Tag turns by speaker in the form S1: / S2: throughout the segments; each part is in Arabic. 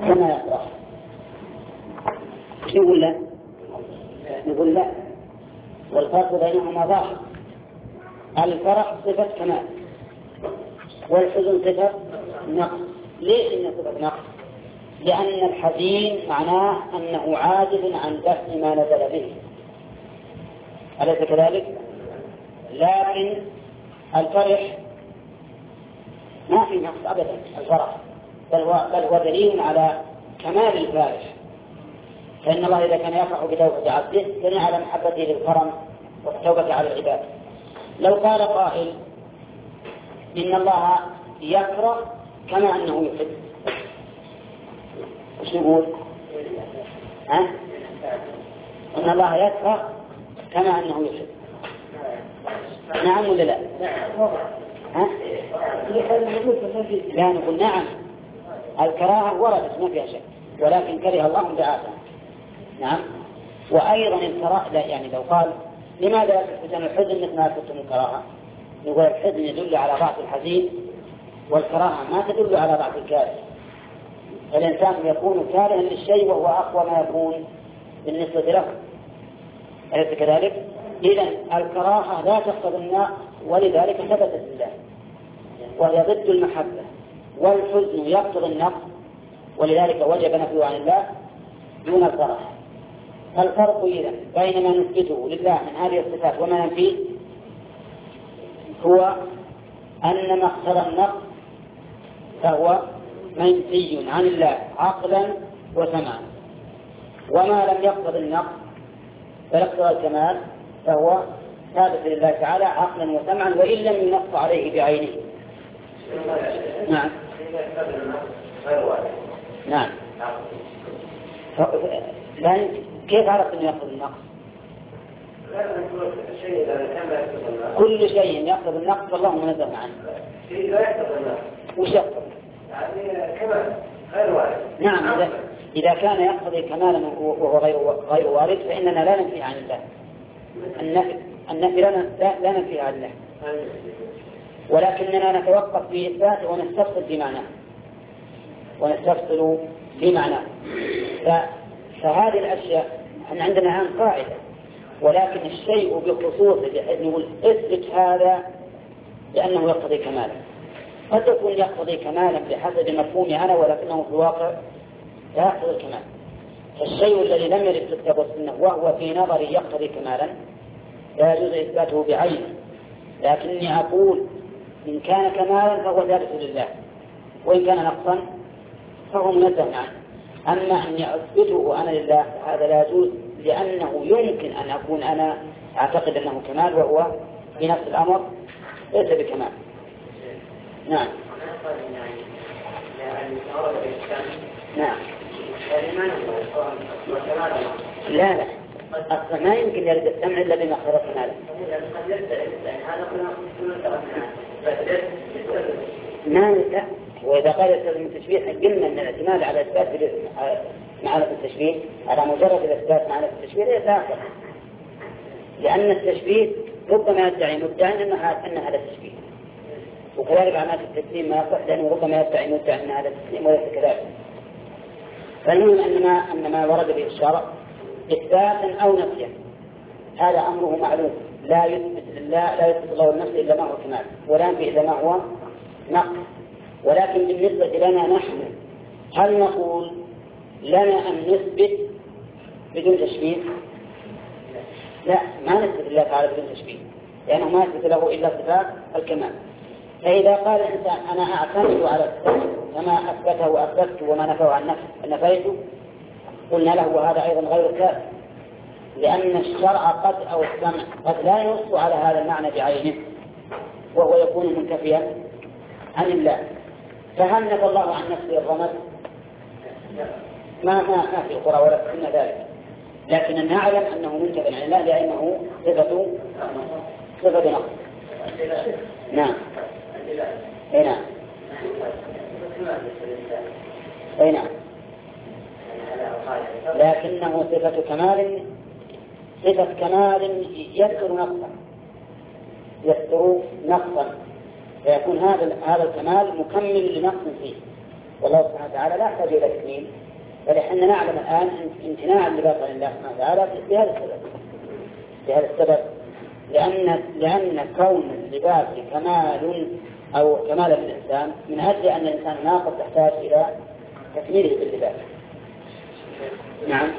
S1: كما يفرح. يقول لا، نقول لا، والفرق بينهما ظاهر. الفرح صفة كمال والحزن صفة نقص. ليش إنه صفة نقص؟ لأن الحزين معناه أنه عاجز عن دفع ما نزل به، أليس كذلك؟ لكن الفرح ما في نقص أبدا، الفرح بل هو دليل على كمال الفارح. فإن الله إذا كان يفرح بتوبة عبده دل على محبته للكرم والتوبة على العباد. لو قال قائل إن الله يكره كما أنه يحب، وش نقول؟ إن الله يكره كما أنه يحب، نعم ولا لا؟ لا، نقول نعم، الكراهة وردت ما فيها شك، ولكن كره الله بعاده. نعم. وأيضا الكراهة يعني لو قال لماذا يحزن الحزن مثل ما كنتم الكراهة، نقول الحزن يدل على ضعف الحزين، والكراهة ما تدل على ضعف الكاره. الإنسان يكون كارها للشيء وهو أقوى ما يكون بالنسبة له، أليس كذلك؟ إذن الكراهة لا تقتضي النقص، ولذلك ثبتت لله وهي ضد المحبة، والحزن يقتضي النقص ولذلك وجب نفيه عن الله دون الفرح. الفرق إذن بين ما نثبته لله من هذه الصفات وما ننفيه هو أن ما اقتضى النقص فهو منفي عن الله عقلا وسمعا، وما لم يقتضي النقص بل اقتضى الكمال فهو ثابت لله تعالى عقلا وسمعا وإن لم ينص عليه بعينه. نعم. نعم. كيف عرفت أن يقتضي النقص؟ كل شيء يقتضي النقص فالله منزه عنه. شيء لا يقتضي النقص وش يقتضي؟ يعني كمال غير وارد. نعم، إذا كان يقتضي كمالا وهو غير وارد فإننا لا ننفي عن الله. النفي لا ننفي عن الله، ولكننا نتوقف في إثباته ونستفصل بمعناه. فهذه الأشياء احنا عندنا الآن قاعدة، ولكن الشيء بخصوصه بحيث نقول اثبت هذا لأنه يقتضي كمالا، قد يكون يقتضي كمالا بحسب مفهومي أنا ولكنه في الواقع لا يقتضي الكمال. فالشيء الذي لم يرد في الكتاب والسنة وهو في نظري يقتضي كمالا لا يجوز إثباته بعينه، لكني أقول إن كان كمالا فهو ثابت لله، وإن كان نقصا فهو منزه عنه. أما أن أثبته أنا لله هذا لا يجوز، لأنه يمكن أن أكون أنا أعتقد أنه كمال وهو في نفس الأمر ليس بكمال. نعم. نعم. لا أصلا ما يمكن يرد السمع إلا بما خلقنا له. لا، وإذا قال يستلزم التشبيه قلنا أن الاعتماد على إثبات معرفة التشبيه على مجرد الإثبات معرفة التشبيه ليس آخر، لأن التشبيه ربما يدعي مدعي أن هذا التشبيه، وكذلك علامات التسليم ما يصح لأنه ربما يدعي مدعي أن هذا التسليم وليس كذلك. فالمهم أن ما ورد به الشرع إثباتا أو نفيا هذا أمره معلوم، لا يثبت الله النفس إلا ما هو كمال ولا ينفي إلا ما هو نقص. ولكن بالنسبة لنا نحن هل نقول لنا أن نثبت بدون تشبيه؟ لا، ما نثبت الله تعالى بدون تشبيه، لأنه ما يثبت له إلا صفات الكمال. فإذا قال الإنسان أنا أعتمد على الصفات كما أثبته وأثبته وما نفاه عن نفيته، قلنا له وهذا أيضا غير كافٍ، لأن الشرع قد أو السمع قد لا ينص على هذا المعنى بعينه وهو يكون منتفيا عن الله. فهل نفى الله عن نفسه الرمز؟ ما في القرى ولا في ذلك، لكن نعلم أنه منتفى عن الله لأنه صفة نقص. نعم. أي نعم. أي نعم. لكنه صفة كمال يستر نقصا، فيكون هذا الكمال مكمل لنقص فيه، والله سبحانه وتعالى لا يحتاج إلى تكميل، بل احنا نعلم الآن امتناع اللباس عن الله سبحانه وتعالى بهذا السبب لأن كون اللباس كمال أو كمال للإنسان من أجل أن الإنسان ناقص يحتاج إلى تكميله باللباس. نعم.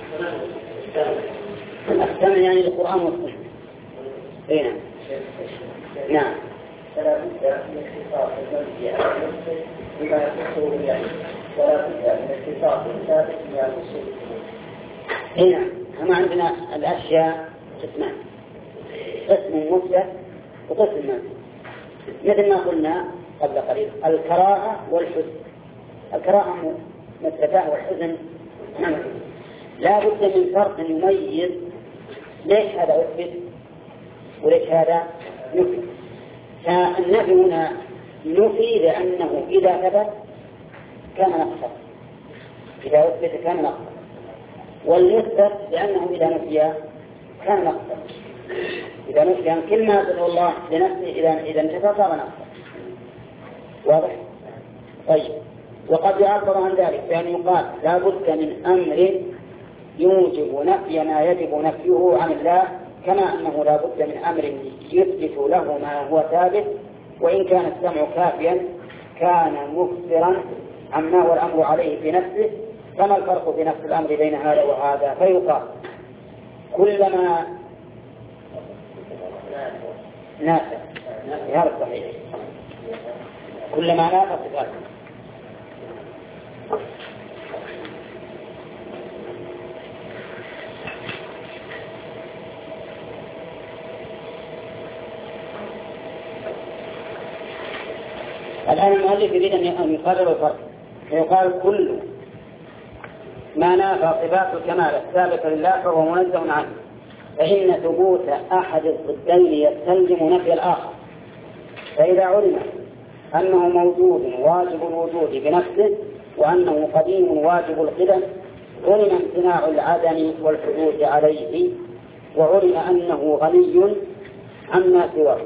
S1: الأحكام يعني القرآن والسنة. أي نعم. نعم.
S2: فلا بد من اختصاص المنزل على المسلم بما يخصه بالعلم، ولا بد من اختصاص الثابت بما يخصه بالعلم.
S1: أي نعم. هم عندنا الأشياء قسمان، قسم مفسد وقسم منزل. مثل ما قلنا قبل قليل الكراهة والحزن. الكراهة مثلتان والحزن نمط. لا بد من فرق يميز ليش هذا أثبت وليش هذا نفي. فالنفي هنا نفي لأنه إذا ثبت كان نقصا، إذا أثبت كان نقصا، والمثبت لأنه إذا نفي كان نقصا. إذا نفي يعني كل ما يقول الله لنفسه إذا انتفى صار نقصا. واضح؟ طيب. وقد يعبر عن ذلك بأن يقال لا بد من أمر يوجب نفي ما يجب نفيه عن الله، كما أنه لا بد من أمر يثبت له ما هو ثابت، وإن كان السمع كافيا كان مخبرا عما هو الأمر عليه في نفسه. فما الفرق في نفس الأمر بين هذا وهذا؟ فيقال كلما نافع، هذا صحيح، كلما نافع صفاته. الآن المؤلف يريد أن يقرر الفرق، فيقال كل ما نافى صفات الكمال الثابتة لله فهو منزه عنه، فإن ثبوت أحد الضدين يستلزم نفي الآخر. فإذا علم أنه موجود واجب الوجود بنفسه وأنه قديم واجب القدم علم امتناع العدم والحدوث عليه، وعلم أنه غني عما سواه.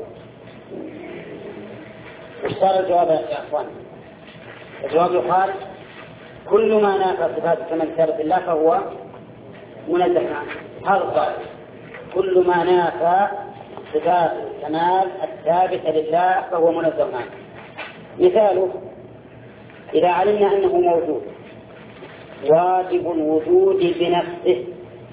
S1: وش صار الجواب يا أخوان؟ الجواب يقال كل ما نافى صفات الكمال الثابت لله فهو منزه عنه. هذا الصالح كل ما نافى صفات الكمال الثابتة لله فهو منزه عنه. مثاله إذا علمنا أنه موجود واجب الوجود بنفسه،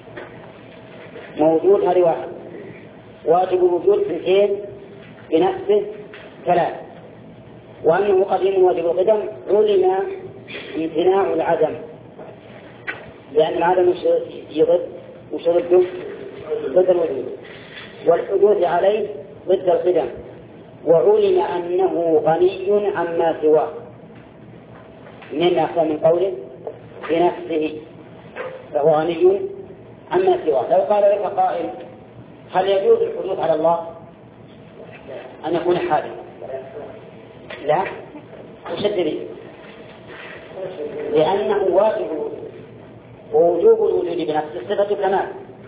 S1: موجود هذه واحد، واجب الوجود اثنين بنفسه ثلاث، وأنه قديم واجب القدم علم امتناع العدم، لأن العدم يضد وش ضده؟ ضد الوجود، والحدوث عليه ضد القدم، وعلم أنه غني عما سواه. من أخذ من قوله بنفسه فهو غني عما سواه. لو قال لك قائل هل يجوز الحدوث على الله أن يكون حادثا؟ لا، وش الدليل؟ لأنه واجب الوجود، ووجوب الوجود بنفسه صفة كمال،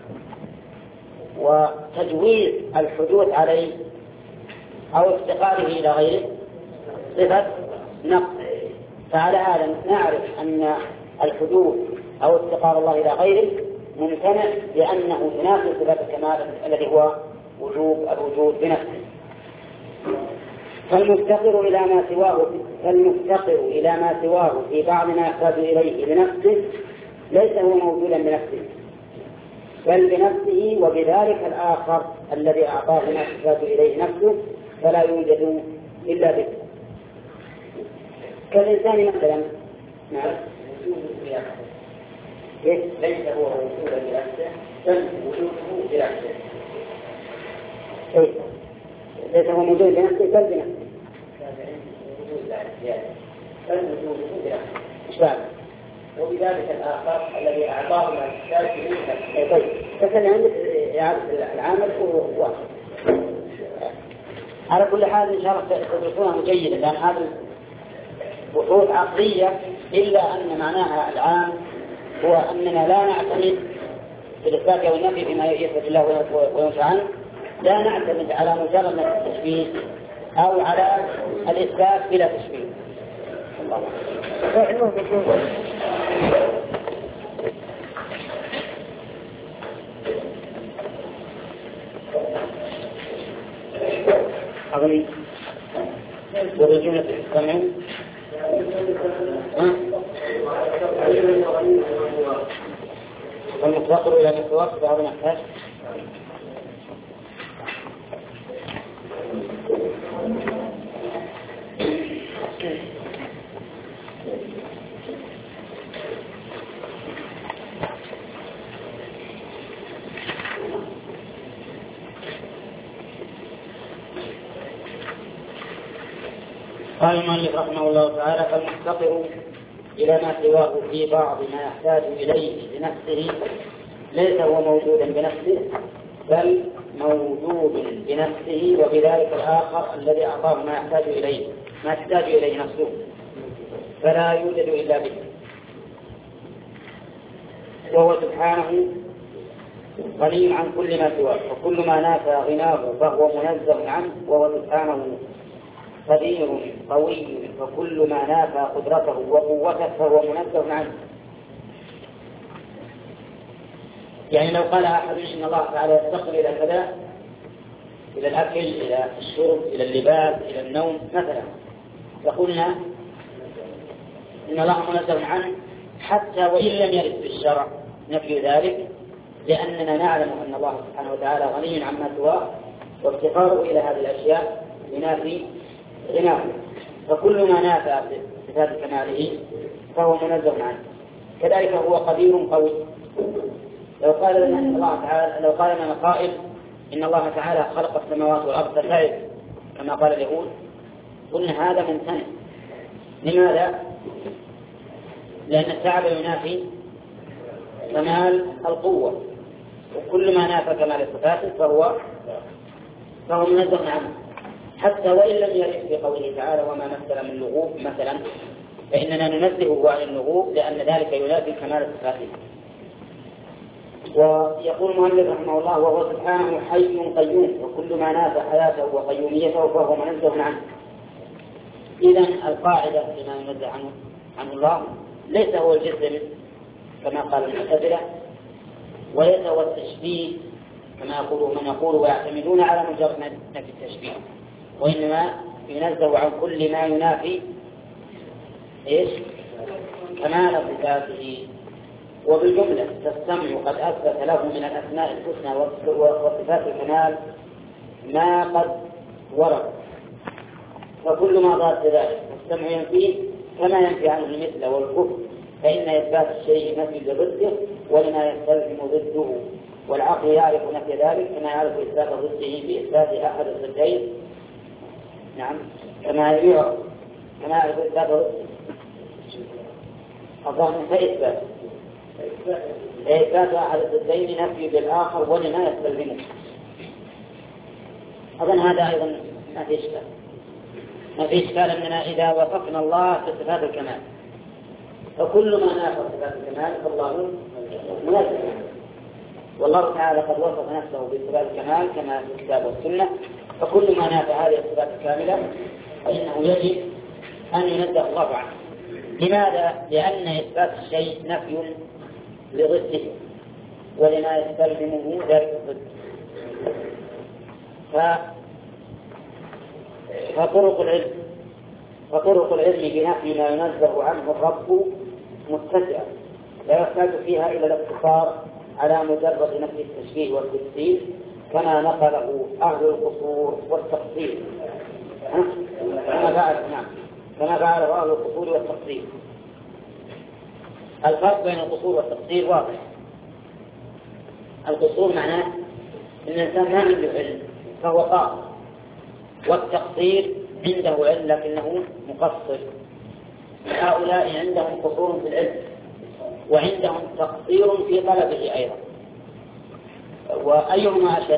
S1: وتجويز الحدوث عليه أو افتقاره إلى غيره صفة نقص. فعلى هذا نعرف أن الحدوث أو افتقار الله إلى غيره ممتنع لأنه ينافي صفة الكمال الذي هو وجوب الوجود بنفسه. فالمفتقر إلى ما سواه في بعض ما يحتاج إليه لنفسه ليس هو موجودا بنفسه، بل بنفسه وبذلك الآخر الذي أعطاه ما يحتاج إليه نفسه فلا يوجد إلا به. كالإنسان مثلا
S2: ليس هو موجودا بنفسه بل وجوده بنفسه.
S1: ليس هو موجود بنفسه بل بنفسه.
S2: وبذلك الآخر الذي أعطاه ما يحتاج إليه نفسه.
S1: طيب، فكان عندك العامل هو واحد. على كل حال إن شاء الله تدرسونها جيدا، لأن هذه بحوث عقلية، إلا أن معناها العام هو أننا لا نعتمد في الإثبات أو النفي بما يثبت الله وينفع عنه، لا نعتمد على مجرد التشبيه أو على الإثبات بلا تشبيه، أغني ورجونة السمع والمتوقر إلى المتوقف بهذا المحتاج قال المؤلف رحمه الله تعالى: فالمفتقر إلى ما سواه في بعض ما يحتاج إليه بنفسه ليس هو موجودا بنفسه بل موجود بنفسه، وبذلك الآخر الذي أعطاه ما يحتاج إليه ما تحتاج إليه نفسه فلا يوجد إلا به، وهو سبحانه غني عن كل ما سواه، وكل ما نافى غناه فهو منزه عنه، وهو سبحانه قدير قوي، فكل ما نافى قدرته وقوته فهو منزه عنه. يعني لو قال أحد إن الله تعالى يفتقر إلى كذا، إلى الأكل، إلى الشرب، إلى اللباس، إلى النوم مثلا، فقلنا إن الله منزه عنه حتى وإن لم يرد في الشرع نفي ذلك، لأننا نعلم أن الله سبحانه وتعالى غني عما سواه، وافتقاره إلى هذه الأشياء ينافي غناه، فكل ما نافى صفات كماله فهو منزه عنه. كذلك هو قدير قوي. لو قال لنا قائل إن الله تعالى خلق السماوات والأرض فسائل كما قال اليهود، قلنا هذا ممتنع. لماذا؟ لأن التعب ينافي كمال القوة، وكل ما نافى كمال الصفات فهو منزه عنه، حتى وإن لم يرد في قوله تعالى وما مثل من لغوب مثلا، فإننا ننزهه عن اللغوب لأن ذلك ينافي كمال صفاته. ويقول المؤلف رحمه الله: وهو سبحانه حي قيوم، وكل ما نافى حياته وقيوميته فهو منزه عنه. إذن القاعدة فيما ينزه عنه الله ليس هو الجسم كما قال المعتزلة، وليس هو التشبيه كما يقول من يقول ويعتمدون على مجرد نفي التشبيه، وإنما ينزه عن كل ما ينافي كمال صفاته. وبالجملة فالسمع قد أثبت له من الأسماء الحسنى وصفات الكمال ما قد ورد، فكل ما ضاد ذلك السمع ينفيه كما ينفي عنه المثل والكفر، فإن إثبات الشيء نفي لضده ولما يستلزم ضده، والعقل يعرف نفي ذلك كما يعرف إثبات ضده بإثبات أحد الضدين. نعم، كما يعرف إثبات ضده الظاهر فإثبات أحد الضدين نفي بالآخر ولما يستلزمه. أظن هذا أيضا ما في إشكال أننا إذا وصفنا الله بصفات الكمال فكل ما نافى صفات الكمال فالله منزه، والله تعالى قد وصف نفسه بصفات الكمال كما في الكتاب والسنة، فكل ما نافى هذه الصفات الكاملة فإنه يجب أن ينزه الله عنه. لماذا؟ لأن إثبات الشيء نفي لضده ولما يستلزمه ذلك الضد. فطرق العلم بنفي ما ينزه عنه الرب متسعة لا يحتاج فيها إلى الاقتصار على مجرد نفي التشبيه والتمثيل كما نقله أهل القصور والتقصير، كما فعله أهل القصور والتقصير. الفرق بين القصور والتقصير واضح. القصور معناه أن الإنسان ما عنده علم فهو قاصر، والتقصير عنده علم لكنه مقصر. هؤلاء عندهم قصور في العلم وعندهم تقصير في طلبه أيضا، وأيهما أشد؟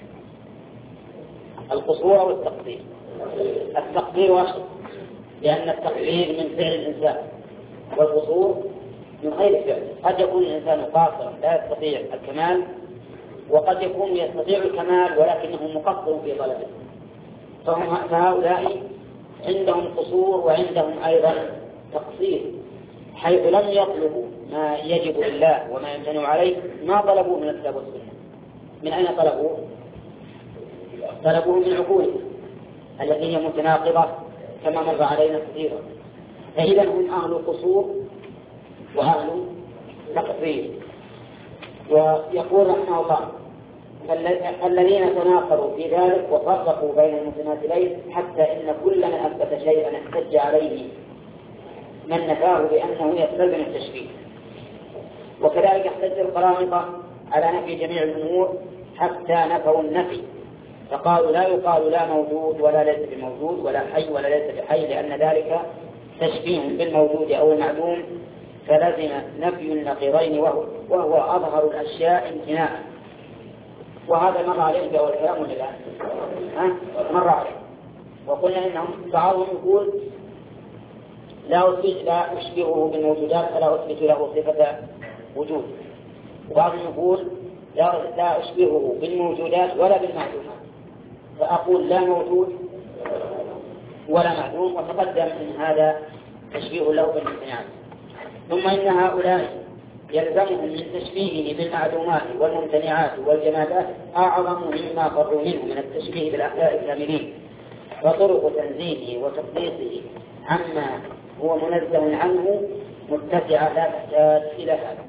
S1: القصور والتقصير. التقصير أشد لأن التقصير من فعل الإنسان، والقصور من غير فعل. قد يكون الإنسان قاصرا لا يستطيع الكمال، وقد يكون يستطيع الكمال ولكنه مقصر في طلبه. فهؤلاء عندهم قصور وعندهم أيضا تقصير، حيث لم يطلبوا ما يجب لله وما يمتنع عليه، ما طلبوه من الكتاب والسنة. من أين طلبوه؟ طلبوه من عقولهم التي هي متناقضة كما مر علينا كثيرا. فإذا هم أهل قصور وأهل تقصير. ويقول رحمه الله: الذين تناقضوا في ذلك وفرقوا بين المتماثلين، حتى إن كل من أثبت شيئا احتج عليه من نفاه بأنه يستلزم التشبيه. وكذلك احتج القرامطة على نفي جميع الأمور حتى نفوا النفي، فقالوا لا يقال لا موجود ولا ليس بموجود ولا حي ولا ليس بحي، لأن ذلك تشبيه بالموجود أو المعلوم، فلزم نفي النقيضين وهو أظهر الأشياء امتناعا. وهذا مر عليه في أول كلام ولا لا؟ مر عليه. وقلنا إنهم بعضهم يقول لا أشبهه بالموجودات فلا أثبت له صفة وجود، وبعضهم يقول لا أشبهه بالموجودات ولا بالمعلومات، فأقول لا موجود ولا معلوم، وتقدم إن هذا تشبيه له بالامتناع. ثم إن هؤلاء يلزمهم من تشبيهه بالمعلومات والممتنعات والجمادات أعظم مما فروا منه من التشبيه بالأحياء الكاملين، وطرق تنزيهه وتقديسه عما هو منزه عنه متسعة لا تحتاج إلى هذا.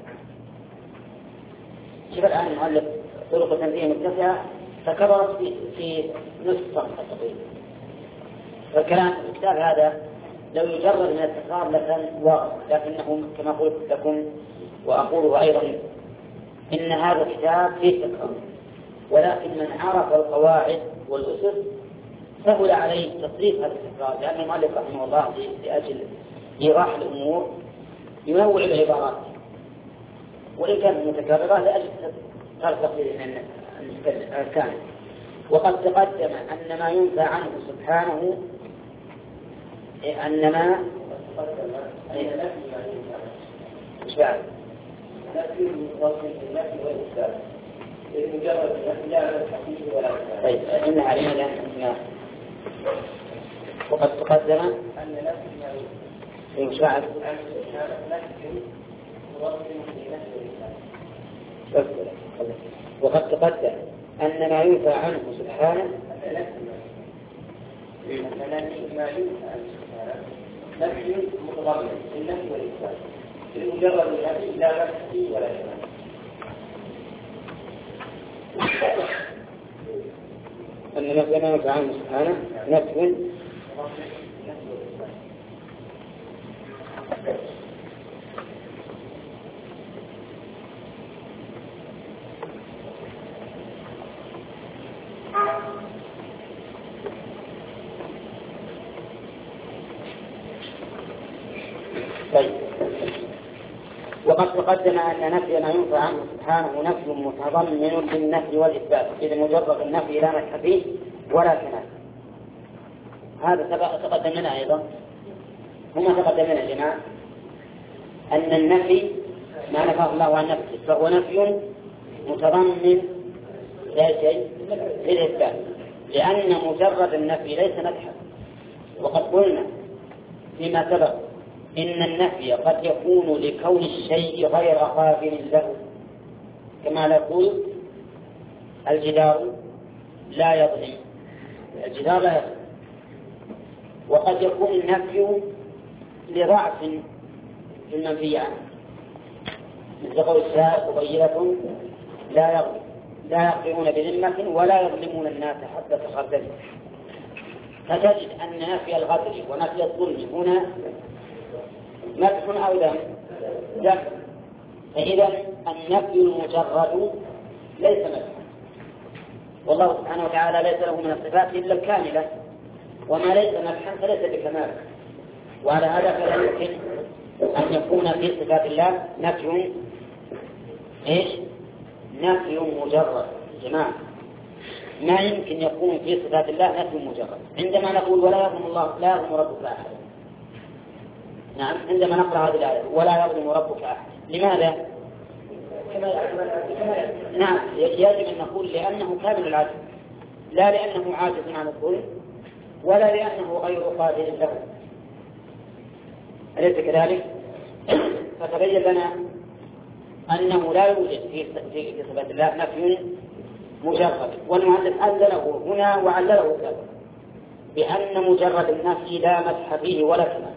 S1: شوف الآن المؤلف طرق تنزيه متسعة تكررت في نصف صفحة تقريبا. فالكلام في الكتاب هذا لو يجرد من التكرار لكان واضح، لكنه كما قلت لكم وأقوله أيضا إن هذا الكتاب فيه تكرار، ولكن من عرف القواعد والأسس سهل عليه تصريف هذا التكرار، لأن المؤلف رحمه الله لأجل إيضاح الأمور ينوع العبارات وإن كانت متكررة لأجل ترتقي الكامل. وقد تقدم أن ما ينفى عنه سبحانه أن ما مش بعد نفي النفي والإثبات لمجرد النفي لا على الحقيقة ولا طيب إن علينا لأن وقد تقدم أن نفي مش بعد وقد تقدم أن ما ينفى عنه سبحانه نفي متضمن النفي والإثبات لمجرد النفي لا نفي ولا إثبات. أن ما ينفى عنه سبحانه نفي طيب. وقد تقدم أن نفي ما ينفى عنه سبحانه نفي متضمن للنفي والإثبات، إذا مجرد النفي لا نفي فيه ولا كمال. هذا تقدم لنا أيضا، هما تقدم لنا يا جماعة أن النفي ما نفاه الله عن نفسه فهو نفي متضمن لا شيء للإثبات، لأن مجرد النفي ليس مدحا. وقد قلنا فيما سبق إن النفي قد يكون لكون الشيء غير قابل له، كما نقول الجدار لا يظلم، الجدار لا يظلم. وقد يكون النفي لضعف في المنفي عنه، مثل قول السائل بينة لا يقدرون بذمة ولا يظلمون الناس حتى تخردل. فتجد أن نفي الغدر ونفي الظلم هنا مدح أو ذم. فإذا النفي المجرد ليس مدحا، والله سبحانه وتعالى ليس له من الصفات إلا الكاملة، وما ليس مدحا فليس بكمال. وعلى هذا فلا يمكن أن يكون في صفات الله نفي نفي مجرد. جماعة ما يمكن يكون في صفات الله نفي مجرد. عندما نقول ولا يظلم الله لا يظلم ربك أحد، نعم عندما نقرأ هذه الآية ولا يظلم ربك أحد، لماذا؟ نعم يجب أن نقول لأنه كامل العدل، لا لأنه عاجز عن الظلم ولا لأنه غير قادر له. أليس كذلك؟ فتبين لنا أنه لا يوجد في صفات الله نفي مجرد، والمؤلف علله هنا وعلله سابقا بأن مجرد النفي لا مدح فيه ولا كمال.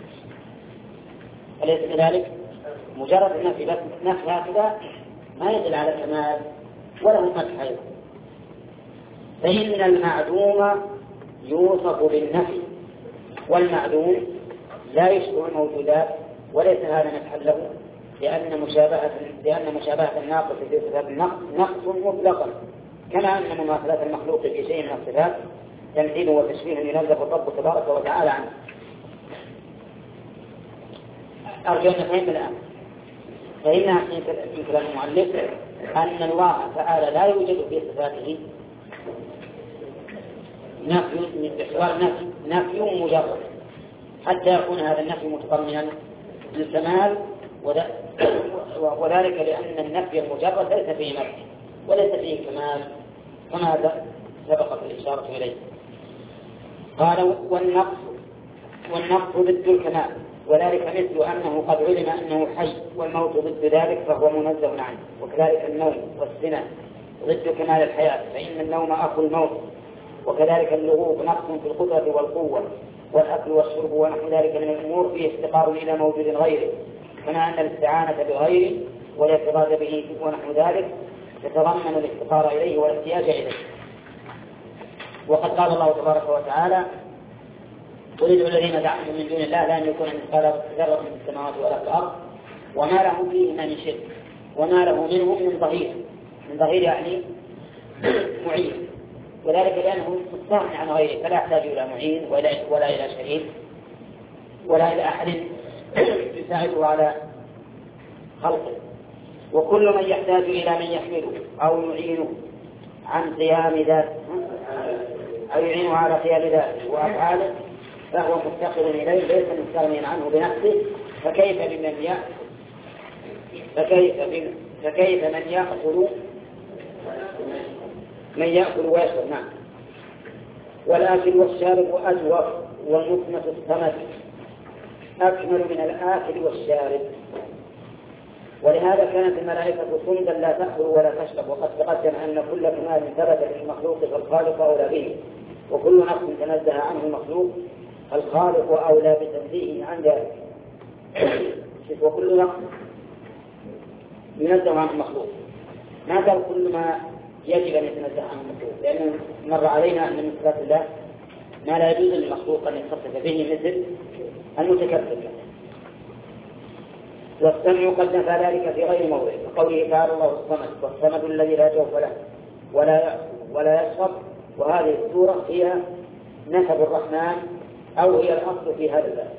S1: أليس كذلك؟ مجرد النفي بس نفي هكذا ما يدل على كمال ولا هو مدح أيضا. فإن المعدوم يوصف بالنفي، والمعدوم لا يشبه الموجودات وليس هذا مدحا له، لأن مشابهة الناقص في صفات النقص نقص مطلقا، كما أن مماثلة المخلوق في شيء من الصفات تمثيل وتشبيه ينزه الرب تبارك وتعالى عنه. أرجو أن نفهم الآن. فإنها في كلام المؤلف أن الله تعالى لا يوجد في صفاته نفي مجرد، حتى يكون هذا النفي متضمنا للكمال، وذلك لأن النفي المجرد ليس فيه نفي وليس فيه كمال، كما سبقت الإشارة إليه. قال والنقص ضد الكمال، وذلك مثل أنه قد علم أنه حي والموت ضد ذلك فهو منزه عنه، وكذلك النوم والسنة ضد كمال الحياة فإن النوم أخو الموت، وكذلك اللغوب نقص في القدرة والقوة، والأكل والشرب ونحو ذلك من الأمور فيه افتقار إلى موجود غيره، كما أن الاستعانة بغيره والاعتراض به ونحو ذلك يتضمن الافتقار إليه والاحتياج إليه. وقد قال الله تبارك وتعالى قل ادعوا الذين زعمتم من دون الله لا يملكون مثقال ذرة في السماوات ولا في الأرض وما له فيهما من شرك وما له منهم من ظهير. من ظهير يعني معين، وذلك لأنه مستغني عن غيره فلا يحتاج إلى معين ولا إلى شريك ولا إلى أحد يساعده على خلقه. وكل من يحتاج إلى من يحمله أو يعينه عن قيام ذاته أو يعينه على قيام ذاته وأفعاله فهو مفتقر إليه ليس مستغنيا عنه بنفسه. فكيف من يأكل ويشرب. نعم. والآكل والشارب أجوف والمثمة الصمد أكمل من الآكل والشارب. ولهذا كانت الملائكة صمدا لا تأكل ولا تشرب، وقد تقدم أن كل كمال ثبت للمخلوق فالخالق أولى به، وكل نقص تنزه عنه المخلوق الخالق أولى بتنزيهه عن ذلك. وكل نقص ينزه عن المخلوق، ما قال كل ما يجب أن يتنزه عن المخلوق، لأنه مر علينا أن من صفات الله ما لا يجوز للمخلوق أن يتصف به مثل المتكبر. والسمع قد نفى ذلك في غير موضع، وقوله تعالى الله الصمد والصمد الذي لا جوف له ولا يشرب. وهذه السورة هي نسب الرحمن أو هي الأصل في هذا الباب،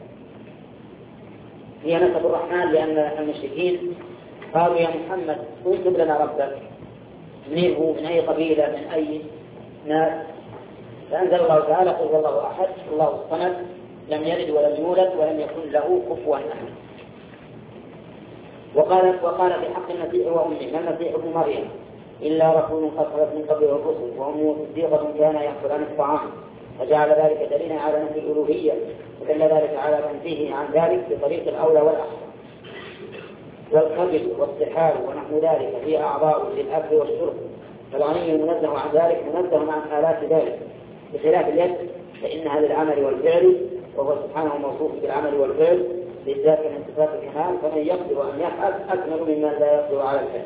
S1: هي نسب الرحمن، لأن المشركين قالوا يا محمد انسب لنا ربك، من هو من أي قبيلة من أي ناس، فأنزل الله تعالى قل هو الله أحد الله الصمد لم يلد ولم يولد ولم يكن له كفوا أحد. وقال في حق المسيح وأمه ما المسيح ابن مريم إلا رسول قد خلت من قبله الرسل وأمه صديقة كان يأكلان الطعام، فجعل ذلك دليلا على نفي الألوهية، ودل ذلك على تنزيهه عن ذلك بطريق الأولى والأحسن. والكبد والسحار ونحو ذلك في أعضاء للأكل والشرب، فالغني المنزه عن ذلك منزه عن آلات ذلك، بخلاف اليد فإنها للعمل والفعل، وهو سبحانه موصوف بالعمل والفعل بالذات من صفات الكمال، فمن يقدر أن يفعل أكمل مما لا يقدر على الفعل.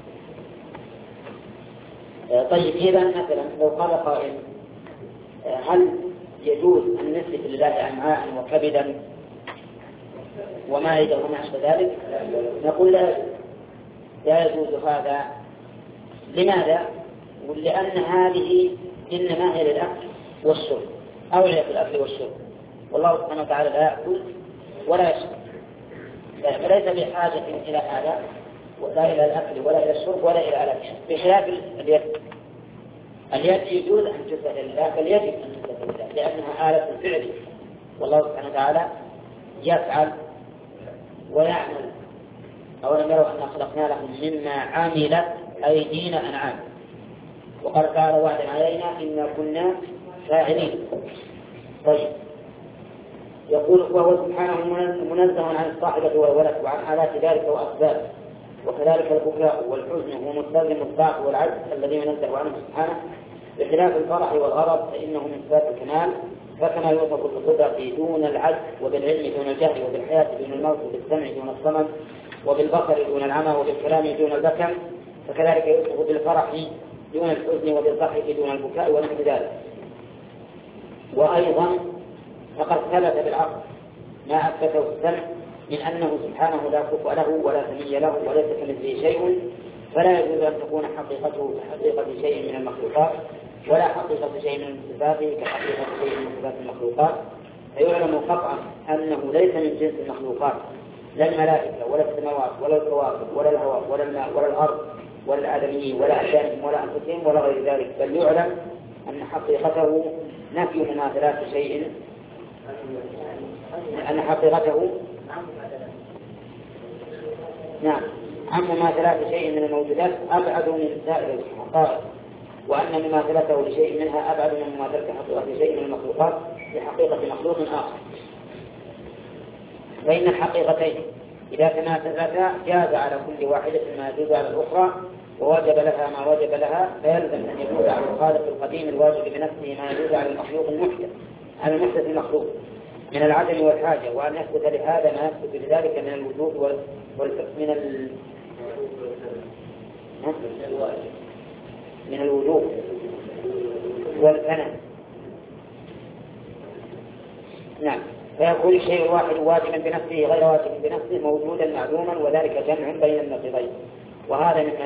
S1: طيب إذا مثلا لو قال قائل هل يجوز أن نثبت لله أمعاء وكبدا ومعدة وما أشبه ذلك؟ نقول لا يجوز هذا. لماذا؟ لأن هذه إنما هي للأكل والشرب، أولى بالأكل والشرب، والله سبحانه وتعالى لا يأكل ولا يشرب، فليس بحاجة إلى هذا ولا إلى الأكل ولا إلى الشرب ولا إلى الأكل، بخلاف اليد يجوز أن تثبت لله، بل يجب أن تثبت لله لأنها آلة الفعل، والله سبحانه وتعالى يفعل ويعمل. أولم يروا أن خلقنا لهم مما عملت أيدينا أنعام، وقال تعالى وعدا علينا إنا كنا فاعلين. طيب يقول وهو سبحانه منزه عن الصاحبة والولد وعن حالات ذلك وأسبابه، وكذلك البكاء والحزن هو مستلزم الضعف والعجز الذي ينزه عنه سبحانه، بخلاف الفرح والغضب فإنه من صفات الكمال، فكما يوصف بالقدرة دون العجز، وبالعلم دون الجهل، وبالحياة دون الموت، وبالسمع دون الصمم، وبالبصر دون العمى، وبالكلام دون البكم، فكذلك يوصف بالفرح دون الحزن، وبالضحك دون البكاء ونحو ذلك. وأيضا فقد ثبت بالعقل ما أثبته السمع من أنه سبحانه لا كفء له ولا سمي له وليس كمثله شيء، فلا يجوز أن تكون حقيقته كحقيقة شيء من المخلوقات، ولا حقيقة شيء من صفاته كحقيقة شيء من صفات المخلوقات، فيعلم قطعا أنه ليس من جنس المخلوقات، لا الملائكة ولا السماوات ولا الكواكب ولا الهواء ولا الماء ولا الأرض ولا الآدميين ولا أبدانهم ولا أنفسهم ولا غير ذلك، بل يعلم أن حقيقته نفي مماثلات شيء، أن حقيقته نعم عن مماثلات شيء من الموجودات أبعد من سائر الحقائق، وأن مماثلته لشيء منها أبعد من مماثلة حقيقة شيء من المخلوقات لحقيقة مخلوق آخر. فإن الحقيقتين إذا تماثلتا جاز على كل واحدة ما يجوز على الأخرى، ووجب لها ما وجب لها، فيلزم أن يجوز على الخالق القديم الواجب بنفسه ما يجوز على المخلوق المحدث، على المحدث المخلوق من العدم والحاجة، وأن يثبت لهذا ما يثبت لذلك من الوجود من الوجود والفناء. نعم، فيكون الشيء الواحد واجبا بنفسه غير واجب بنفسه موجودا معلوما، وذلك جمع بين النقيضين. وهذا مما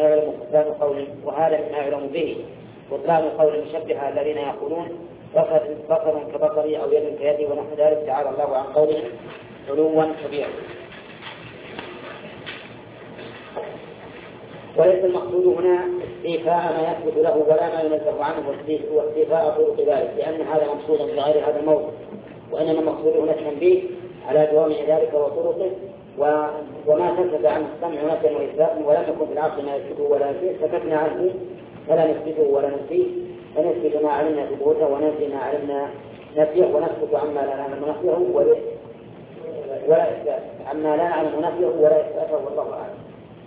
S1: يعلم به بطلان قول المشبهة الذين يقولون بصر كبصري أو يد كيدي ونحو ذلك، تعالى الله عن قوله علوا كبيرا. وليس المقصود هنا استيفاء ما يثبت له ولا ما ينزه عنه واستيفاء طرق ذلك، لأن هذا مقصود في غير هذا الموضوع، وإنما المقصود هنا التنبيه على جوامع ذلك وطرقه، وما ثبت عن السمع نفيا وإثباتا ولم يكن في العقل ما يثبته ولا ينفيه سكتنا عنه فلا نثبته ولا ننفيه، فنثبت ما علمنا ثبوته وننفي ما علمنا نفيه، ونثبت عما لا نعلم نفيه ولا إثبات عما لا نعلم نفيه ولا إثباته، والله أعلم.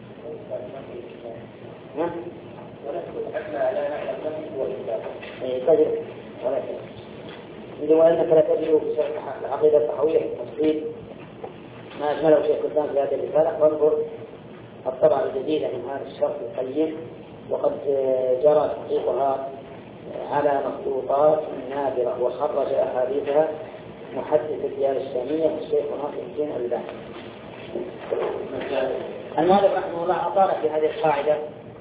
S2: ونثبت عما لا نعلم نفيه وإثباته.
S1: طيب ولا إثبات. إذا وأنك لا تجد في شرح العقيدة الطحاوية التفصيل ما أجمله شيخ الإسلام في هذه الرسالة، وانظر الطبعة الجديدة من هذا الشرح القيم، وقد جرى تحقيقها على مخطوطات نادرة، وخرج أحاديثها محدث الديار الشامية الشيخ ناصر الدين الألباني. المؤلف رحمه الله أطال في هذه القاعدة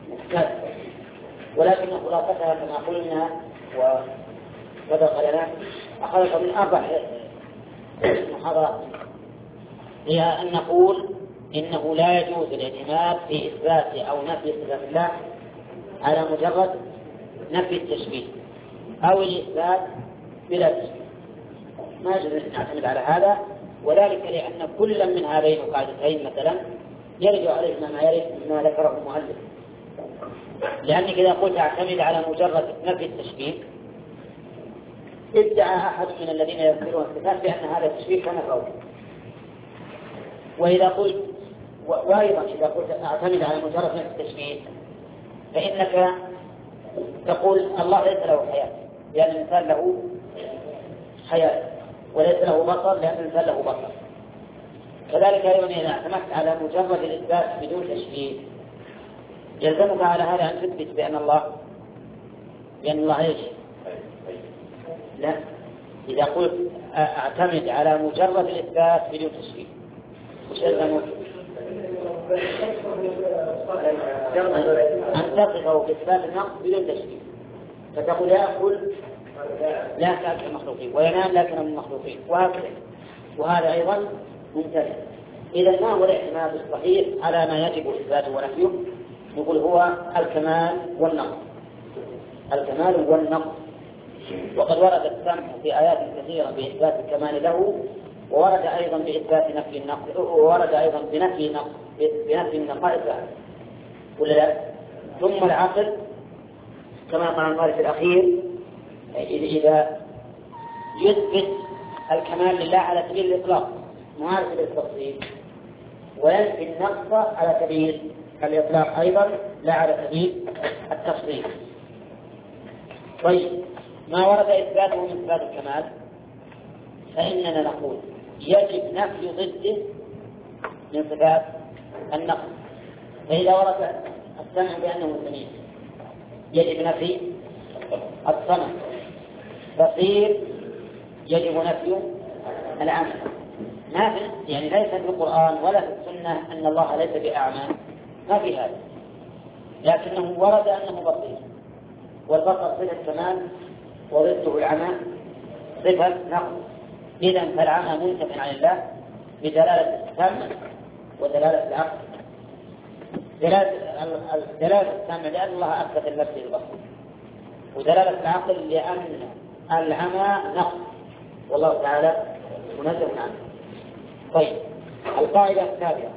S1: ولكن خلاصتها كما قلنا وسبق لنا أخذت من 4 محاضرات، هي أن نقول إنه لا يجوز الاعتماد في إثبات أو نفي صفات الله على مجرد نفي التشبيه أو الإثبات بلا تشبيه، ما يجوز أن نعتمد على هذا، وذلك لأن كل من هذين القاعدتين مثلا يرجع عليه ما يرد مما ذكره المؤلف، لأنك إذا قلت اعتمد على مجرد نفي التشبيه ادعى أحد من الذين يذكرون الصفات بأن هذا التشبيه كان غلط. وإذا قلت وأيضا إذا قلت اعتمد على مجرد نفي التشبيه فإنك تقول الله ليس له حياة لأن الإنسان له حياة، وليس له بصر لأن الإنسان له بصر. كذلك أيضا إذا اعتمدت على مجرد الإثبات بدون تشبيه يلزمك على هذا أن تثبت بأن الله إيش؟ لا، إذا قلت اعتمد على مجرد الإثبات بدون تشبيه وش يلزمك؟ أن تصفه بإثبات النقص بدون تشبيه، فتقول يأكل لا كأكل المخلوقين وينام لا كأكل المخلوقين وهكذا، وهذا أيضا ممتنع. إذا ما هو الاعتماد الصحيح على ما يجب إثباته ونفيه؟ نقول هو الكمال والنقص، الكمال والنقص. وقد ورد السمع في آيات كثيرة بإثبات الكمال له، وورد أيضا بإثبات نفي النقص، وورد أيضا بنفي النقائص ولا لا؟ ثم العقل كما قال المؤلف الأخير إذا يثبت الكمال لله على سبيل الإطلاق مو على سبيل التفصيل، وينفي النقص على سبيل الإطلاق أيضا لا على سبيل التفصيل. طيب ما ورد إثباته من صفات الكمال فإننا نقول يجب نفي ضده من صفات النقص. فإذا ورد السمع بأنه سميع يجب نفي السمع، بصير يجب نفي العمى. ما في يعني ليس في القرآن ولا في السنة أن الله ليس بأعمى، ما في هذا، لكنه ورد أنه بصير، والبصر صفة كمال وضده العمى صفة نقص. إذن فالعمى منتفع عن الله بدلالة السمع ودلالة العقل. دلالة السمع لأن الله أثبت لنفسه البصر، ودلالة العقل لأن العمى نقص والله تعالى منزه عنه. طيب القاعدة السابعة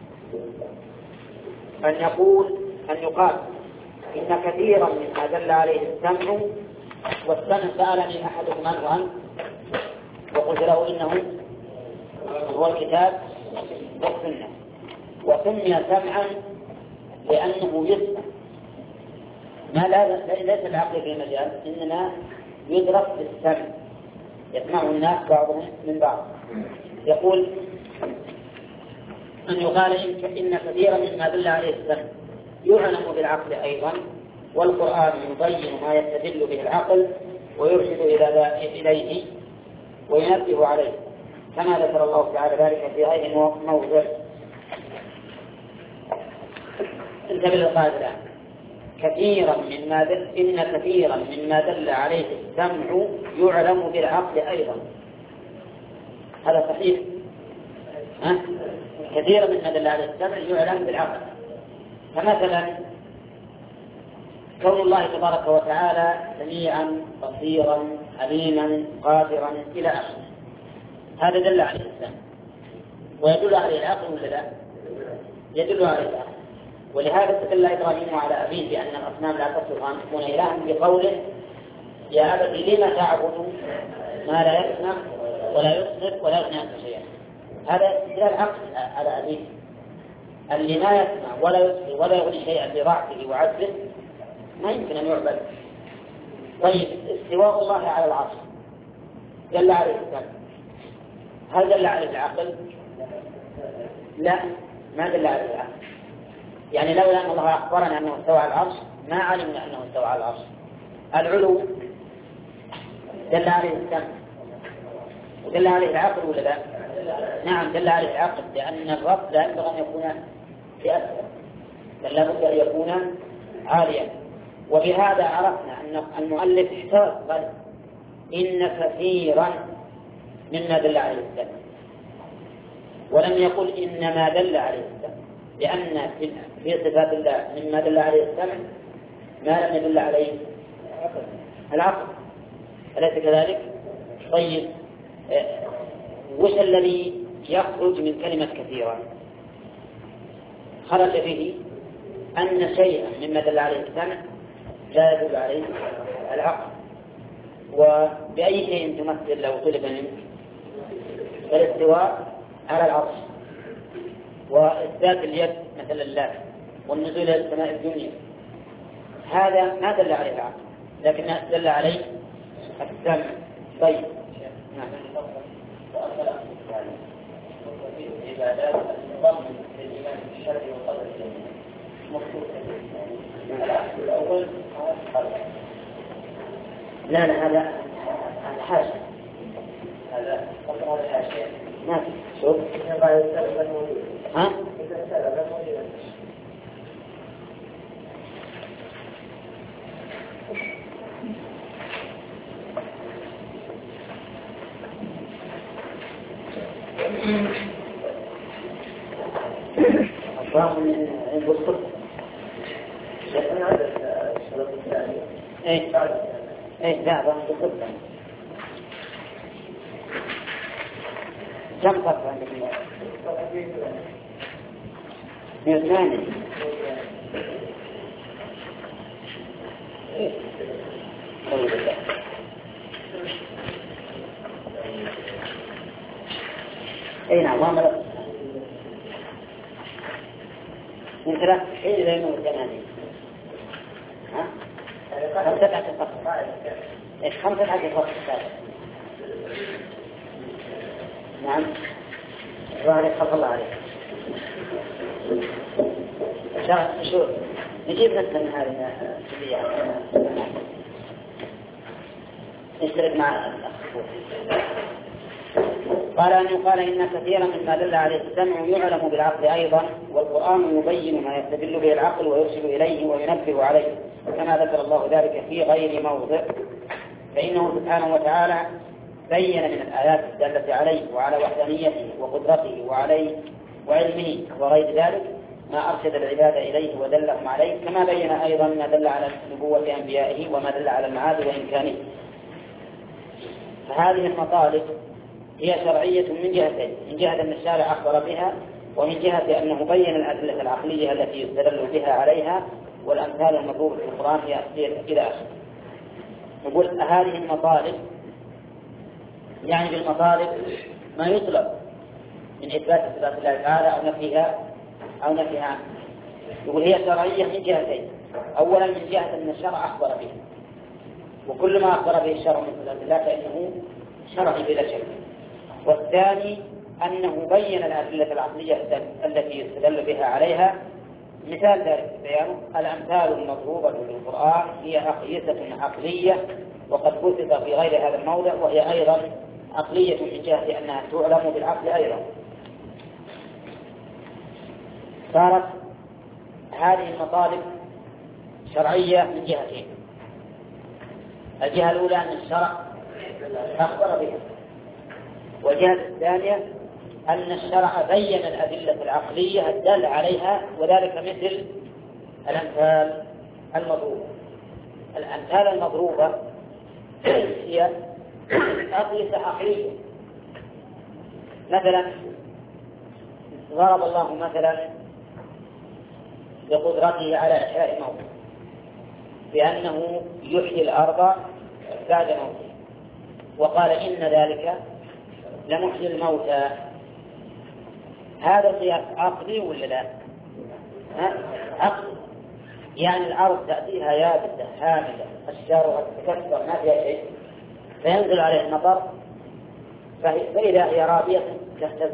S1: أن يقال إن كثيرا مما دل عليه السمع، والسمع سألني أحدكم عنه أنت وقلت له إنه هو الكتاب والسنة، وسمي سمعا لأنه يسمع، ما ليس العقل في مجال، إنما يدرك بالسمع، يسمعه الناس بعضهم من بعض. يقول أن يقال إن كثيرا مما دل عليه السمع يعلم بالعقل أيضا، والقرآن يبين ما يستدل به العقل ويرشد إليه وينبه عليه، كما ذكر الله تعالى ذلك في غير موضع. انتبه للقاعدة الآن. إن كثيرا مما دل عليه السمع يعلم بالعقل أيضا، هذا صحيح؟ كثيرا مما دل عليه السمع يعلم بالعقل، فمثلا كون الله تبارك وتعالى سميعا بصيرا عليما قادرا إلى آخره، هذا دل عليه السمع، ويدل عليه العقل ولا لا؟ يدل عليه العقل. ولهذا استدل إبراهيم على أبيه بأن الأصنام لا تصلح أن تكون إلها بقوله يا أبت لم تعبد ما لا يسمع ولا يبصر ولا يغني عنك شيئا. هذا استدلال عقل على أبيه، اللي ما يسمع ولا يبصر ولا يغني شيئا بضعفه وعجزه ما يمكن أن يعبد. طيب استواء الله على العرش دل عليه السمع، هل دل عليه العقل؟ لا، ما دل عليه العقل. يعني لولا أن الله أخبرنا أنه استوى على العرش ما علمنا أنه استوى على العرش. العلو دل عليه السمع ودل عليه العقل ولا لا؟ نعم دل عليه العقل، لأن الرب لا ينبغي أن يكون في أسفل، بل لابد أن يكون عاليا. وبهذا عرفنا أن المؤلف احتاج قال إن كثيرا مما دل عليه السمع، ولم يقل إنما دل عليه السمع، لأن في صفات الله مما دل عليه السمع ما لم يدل عليه العقل، أليس كذلك؟ طيب وش الذي يخرج من كلمة كثيرا؟ خرج به أن شيئا مما دل عليه السمع لا يدل عليه العقل. وبأي شيء تمثل لو طلب منك؟ الاستواء على العرش، وإثبات اليد مثل الله، والنزول إلى السماء الدنيا، هذا ما دل عليه العقل لكن دل عليه السمع. طيب نعم.
S2: العبادات المضمن للإيمان بالشرع وقدر مخصوصة الأول
S1: لا هذا الحاشا،
S2: هذا قدر الحاشية
S1: ما في شوف ها أصلاً من بسطة
S2: لكن هذا الشرط الثاني
S1: لا من بسطة كم فرق عندك؟ 2 طيب أي نعم معاملة من 3 إلى 80. ها؟ 15 فصل. إيش 15 فصل هذا؟ نعم. الله خلق الله عليك. شو نجيب نفسنا من هذه الكلية نشترك مع الأخ. قال أن يقال إن كثيرا مما دل عليه السمع يعلم بالعقل أيضا، والقرآن يبين ما يستدل به العقل ويرشد إليه وينبه عليه، كما ذكر الله ذلك في غير موضع. فإنه سبحانه وتعالى بين من الآيات الدالة عليه وعلى وحدانيته وقدرته وعليه وعلمه وغير ذلك ما أرشد العباد إليه ودلهم عليه، كما بين أيضا ما دل على نبوة أنبيائه وما دل على المعاد وإمكانه. فهذه المطالب هي شرعية من جهتين: من جهة أن الشارع أخبر بها، ومن جهة أنه بين الأدلة العقلية التي يستدل بها عليها، والأمثال المضروبة في القرآن هي إلى آخره. نقول هذه المطالب يعني بالمطالب ما يطلب من إثبات صفات الله تعالى أو نفيها عنه. يقول هي شرعية من جهتين: أولا من جهة أن الشرع أخبر به، وكل ما أخبر به الشرع من صفات الله فإنه شرعي بلا شك. والثاني أنه بين الأدلة العقلية التي يستدل بها عليها. مثال ذلك بيانه: الأمثال المضروبة في القرآن هي أقيسة عقلية، وقد بسط في غير هذا الموضع، وهي أيضا عقلية من جهة أنها تعلم بالعقل أيضا. صارت هذه المطالب شرعية من جهتين: الجهة الأولى أن الشرع أخبر بها، والجهة الثانية أن الشرع بين الأدلة العقلية الدالة عليها، وذلك مثل الأمثال المضروبة. الأمثال المضروبة هي أقيسة عقلية. مثلا ضرب الله مثلا بقدرته على إحياء موت، بأنه يحيي الأرض بعد موته، وقال إن ذلك لمحيي الموتى. هذا قياس عقلي ولا لا؟ عقلي. يعني الأرض تأتيها يابسة هامدة، أشجارها تكسر ما فيها شيء، فينزل عليه المطر فإذا هي رابية تهتز.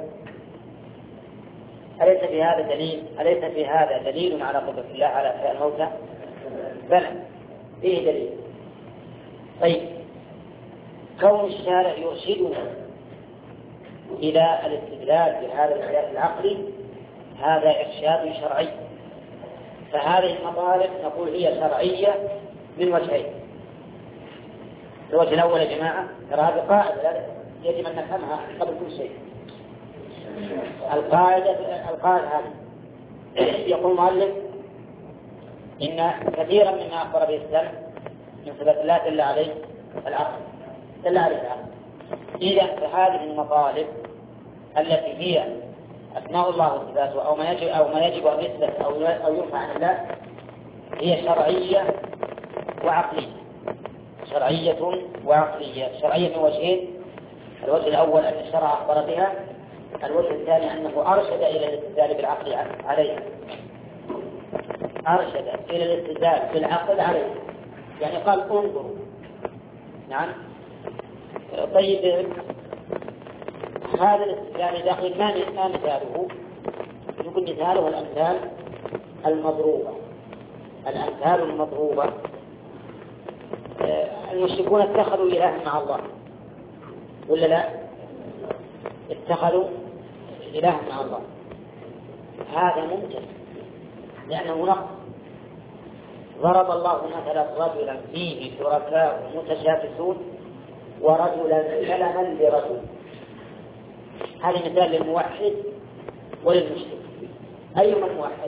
S1: أليس في هذا دليل على قدرة الله على إحياء الموتى؟ بلى، فيه دليل. طيب، كون الشارع يرشدنا إلى الاستدلال بهذا القياس العقلي هذا إرشاد شرعي. فهذه المطالب نقول هي شرعية من وجهين. الوجه الأول يا جماعة، ترى هذه قاعدة يجب أن نفهمها قبل كل شيء. القاعدة هذه يقول المؤلف إن كثيرا مما أخبر به السلف من صفات الله دل عليه العقل. إذا فهذه المطالب التي هي أسماء الله وصفاته أو ما يجب أن يثبت أو ينفع عن الله هي شرعية وعقلية. شرعية من وجهين: الوجه الأول أن الشرع أخبر بها، الوجه الثاني أنه أرشد إلى الاستدلال بالعقل عليها. أرشد إلى الاستدلال بالعقل عليها، يعني قال انظروا. نعم. طيب، هذا الاستدلال داخل ما مثاله؟ يقول مثاله الأمثال المضروبة. المشركون اتخذوا إلها مع الله ولا لا؟ اتخذوا إلها مع الله. هذا ممكن لأنه نقص. ضرب الله مثلا رجلا فيه شركاء متشاكسون ورجلا سلما لرجل. هذا مثال للموحد وللمشرك. أيما الموحد؟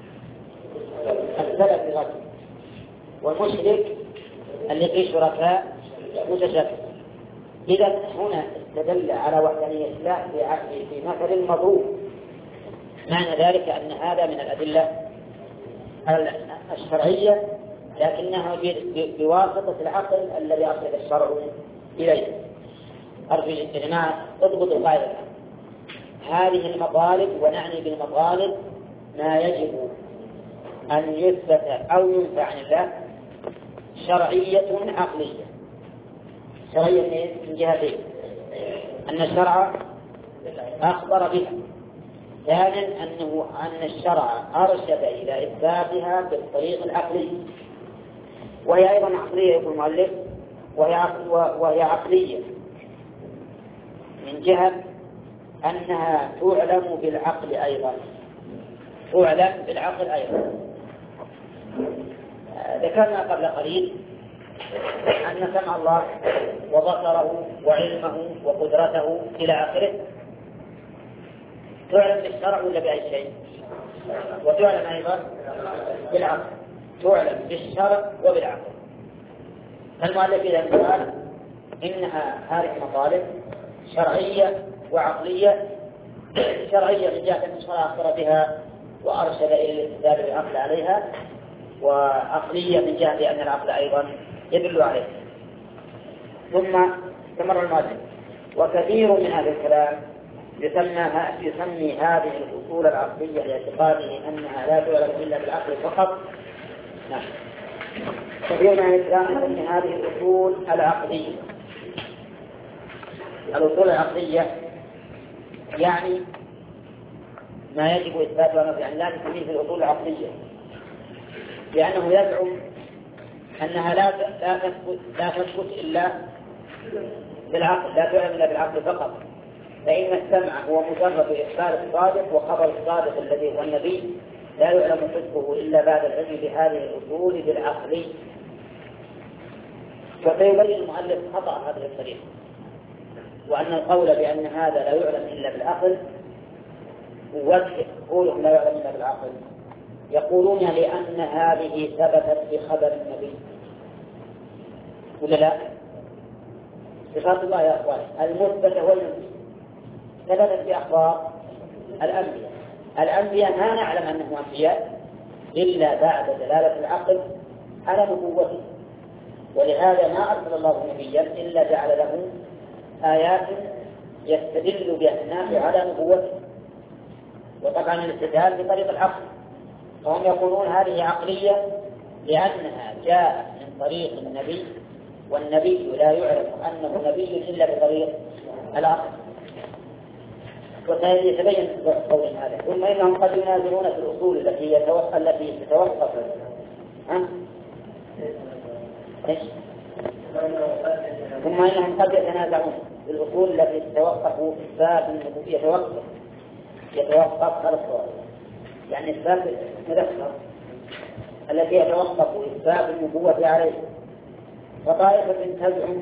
S1: السلم لرجل، والمشرك اللي فيه شركاء متشاكسون. إذا هنا استدل على وحدانية الله في مثل مضروب، معنى ذلك أن هذا من الأدلة الشرعية، لكنها بواسطة العقل الذي أرشد الشرع إليه. أرجو يا جماعة اضبطوا القاعدة. هذه المطالب، ونعني بالمطالب ما يجب أن يثبت أو ينفع عن الله، شرعية عقلية. شرعية من جهتين: أن الشرع أخبر بها، ثانيا أن الشرع أرشد إلى إثباتها بالطريق العقلي، وهي أيضا عقلية يقول المؤلف، وهي عقلية من جهة أنها تعلم بالعقل أيضا، تعلم بالعقل أيضا. ذكرنا قبل قليل أن سمع الله وبصره وعلمه وقدرته إلى آخره تعلم بالشرع ولا بأي شيء؟ وتعلم أيضا بالعقل، تعلم بالشرع وبالعقل. فالمؤلف إذا قال إنها هذه المطالب شرعية وعقلية. شرعية من جهة أن الشرع أخبر بها وأرشد إلى الاستدلال بالعقل عليها، وعقلية من جهة أن العقل أيضا يدل عليه. ثم استمر المؤلف: وكثير من هذا الكلام يسمي هذه الأصول العقلية لاعتقاده أنها لا تعلم إلا بالعقل فقط. نعم. كثير من الكلام يسمي هذه الأصول العقلية. الأصول العقلية يعني ما يجب إثباته، يعني لا تسميه في الأصول العقلية، لأنه يزعم أنها لا تثبت إلا بالعقل، لا تعلم إلا بالعقل فقط. فإن السمع هو مجرد إخبار الصادق وخبر الصادق الذي هو النبي، لا يعلم صدقه إلا بعد العلم بهذه الأصول بالعقل. وسيبين المؤلف خطأ هذه الطريقة، وأن القول بأن هذا لا يعلم إلا بالعقل وجه قولهم لا يعلم إلا بالعقل، يقولون لأن هذه ثبتت بخبر النبي، ولا لا؟ صفات الله يا أخوان المثبتة والمنفية ثبتت بأخبار الأنبياء. الأنبياء ما نعلم أنهم أنبياء إلا بعد دلالة العقل على نبوته، ولهذا ما أرسل الله نبيا إلا جعل له آيات يستدل بها الناس على نبوته، وطبعا الاستدلال بطريق العقل. فهم يقولون هذه عقلية لأنها جاءت من طريق النبي، والنبي لا يعرف أنه نبي إلا بطريق العقل. وسيتبين قول هذا. ثم إنهم قد ينازلون في الأصول التي تتوقف ثم إنهم قد يتنازعون في الأصول التي تتوقف يتوقف على الصواب، يعني إثبات مذكر التي يتوقف إثبات النبوة عليه. وطائفة تزعم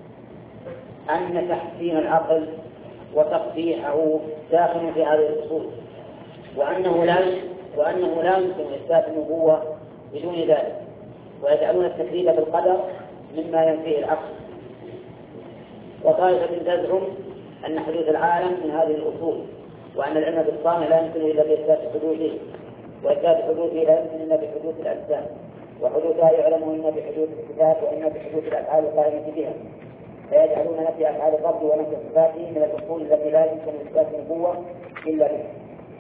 S1: أن تحسين العقل وتقبيحه داخل في هذه الأصول، وأنه لا يمكن إثبات النبوة بدون ذلك، ويجعلون التكذيب بالقدر مما ينفيه العقل. وطائفة تزعم أن حدوث العالم من هذه الأصول، وأن العلم بالصانع لا يمكن إلا بإثبات حدوثه، وإثبات حدوثه لا يمكن إلا بحدوث الأجسام، وحدوثها يعلم إما بحدوث الصفات وإما بحدوث الأفعال القائمة بها، فيجعلون نفي أفعال الرب ونفي صفاته من الأصول التي لا يمكن إثبات النبوة إلا بها.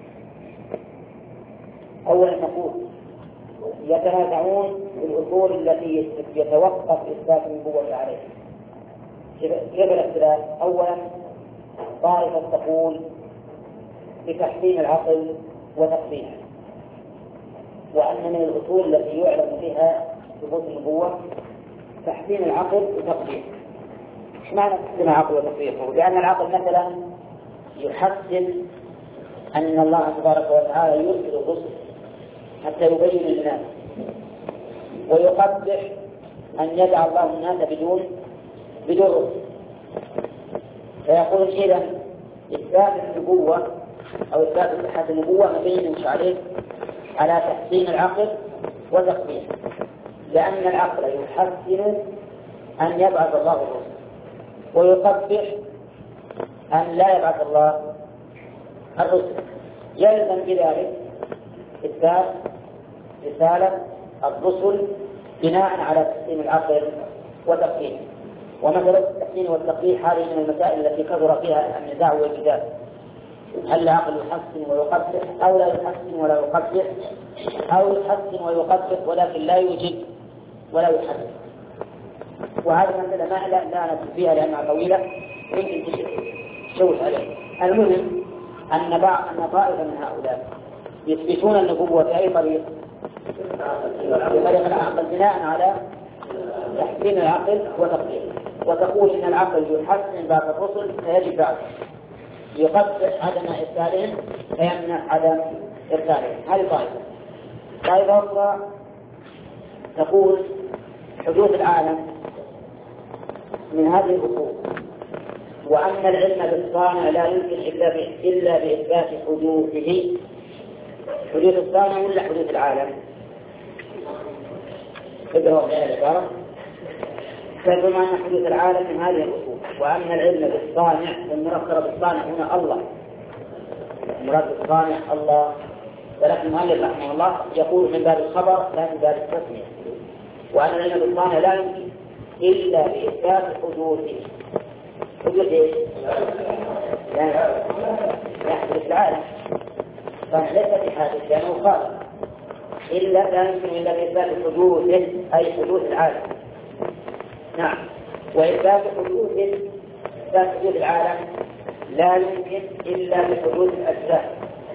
S1: أولا نقول يتنازعون في الأصول التي يتوقف إثبات النبوة عليها. كيف الاختلاف؟ أولا طائفة تقول بتحسين العقل وتقبيحه، وأن من الأصول التي يعلم بها ثبوت النبوة تحسين العقل وتقبيحه. إيش معنى تحسين العقل وتقبيحه؟ لأن العقل مثلا يحسن أن الله تبارك وتعالى يرسل الرسل حتى يبين للناس، ويقبح أن يدع الله الناس بدون رسل. فيقول إذا إثبات النبوة أو إثبات صحة النبوة مبين على تحسين العقل وتقبيحه، لأن العقل يحسن أن يبعث الله الرسل، ويقبح أن لا يبعث الله الرسل. يلزم بذلك إثبات رسالة الرسل بناء على تحسين العقل هل العقل يحسن ويقبح أو لا يحسن ولا يقبح، أو يحسن ويقبح ولكن لا يوجب ولا يحسن. وهذه المسألة ما لا ندخل فيها لأنها طويلة يمكن تشوش عليه. المهم أن طائفة من هؤلاء يثبتون النبوة في أي طريق؟ بطريق العقل بناء على تحسين العقل وتقديره، وتقول إن العقل يحسن بعض الرسل فيجب بعض، يقبح عدم إرسالهم فيمنع عدم إرسالهم. هذه طائفة. طائفة أخرى تقول حدوث العالم من هذه الأصول، وأن العلم بالصانع لا يمكن إلا بإثبات حدوثه. حدوث الصانع ولا حدوث العالم؟ اقرأوا في العبارة. فيقول أن حدوث العالم من هذه الأصول، وأن العلم بالصانع، والمراد بالصانع هنا الله، المراد بالصانع الله، ولكن المؤلف رحمه الله يقول من باب الخبر لا من باب التسمية، وأن العلم بالصانع لا يمكن إلا بإثبات حدوثه. حدوث إيش؟ لا حدوث العالم، صانع ليس بحادث لأنه خالق، إلا لا يمكن إلا بإثبات حدوثه أي حدوث العالم. نعم. وإثبات حدوث العالم لا يمكن إلا بحدوث الأجزاء.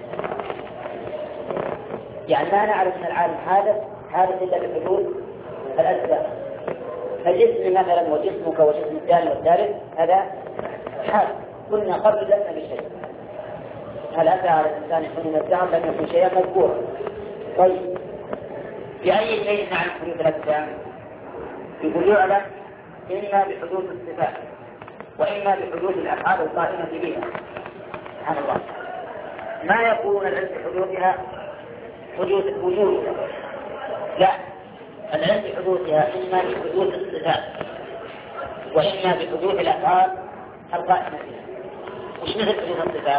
S1: يعني ما نعرف أن العالم حادث إلا بحدوث الأجزاء. فجسم مثلا وجسمك وجسم الثاني والثالث هذا حادث، كنا قبل لسنا بشيء. هل أتى على الإنسان حين من الدهر لم يكن شيئا مذكورا؟ طيب بأي شيء نعرف حدوث الأجزاء؟ يقول يعلم إما بحدوث الصفات وإما بحدوث الأفعال القائمة بها. سبحان الله، ما يكون العلم بحدوثها حدوث وجودها، لا، العلم بحدوثها إما بحدوث الصفات وإما بحدوث الأفعال القائمة بها. وش مثل حدوث الصفات؟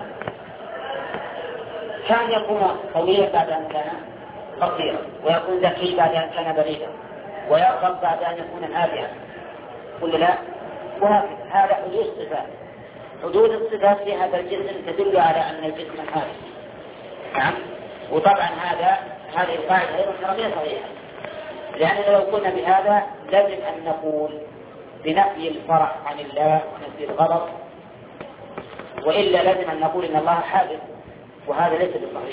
S1: كان يكون قويا بعد أن كان قصيرا، ويكون ذكي بعد أن كان بليدا، ويرغب بعد أن يكون هادئا، قل لا، وهكذا. هذا حدوث الصفات. حدوث الصفات في هذا الجسم تدل على أن الجسم هادئ. نعم. وطبعا هذه القاعدة أيضا غير صحيحة، لأننا لو قلنا بهذا لازم أن نقول بنفي الفرح عن الله ونفي الغضب، وإلا لازم أن نقول إن الله حادث، وهذا ليس بالصحيح.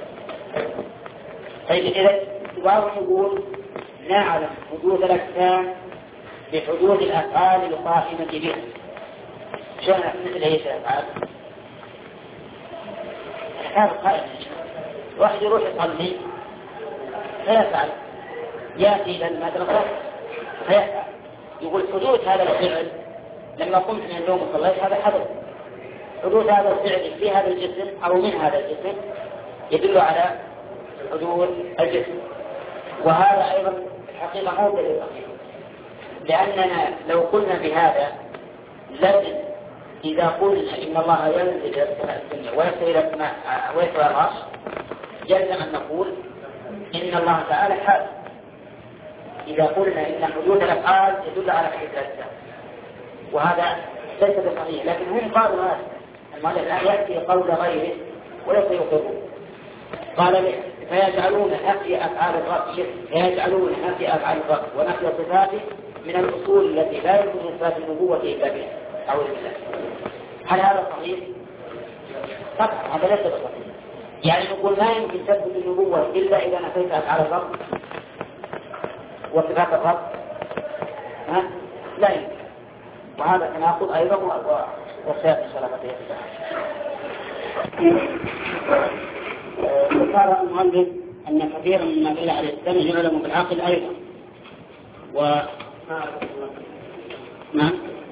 S1: طيب إذا نقول نعلم حدوث الأجسام بحدوث الأفعال القائمة بها. شلون مثل هي الأفعال؟ الأفعال القائمة، واحد يروح يصلي فيفعل، يأتي إلى المدرسة فيفعل. يقول حدوث هذا الفعل لما قمت من النوم وصليت هذا حدث. حدوث هذا الفعل في هذا الجسم أو من هذا الجسم يدل على حدوث الجسم. وهذا أيضا الحقيقة مو بالصحيح، لأننا لو قلنا بهذا لازم إذا قلنا إن الله ينزل إلى السماء الدنيا ويصل إلى السماء ويصل إلى العرش، يلزم أن نقول إن الله تعالى حادث. إذا قلنا إن حدوث الأفعال يدل على حدوث الأجسام، وهذا ليس بصحيح. لكن هم قالوا هذا، المؤلف الآن يأتي قول غيره وليس يقرون. قال فيجعلون نفي أفعال الرب ونفي صفاته من الأصول التي لا يمكن إثبات النبوة إلا بها. أعوذ بالله. هل هذا صحيح؟ طبعا هذا ليس بصحيح. يعني نقول ما يمكن تثبت النبوة إلا إذا نفيت أفعال الرب وصفات الرب، لا يمكن. وهذا تناقض أيضا وسيأتي شرفته. وقال المؤلف أن كثيرا مما دل على الإسلام يعلم بالعقل أيضا. نعم.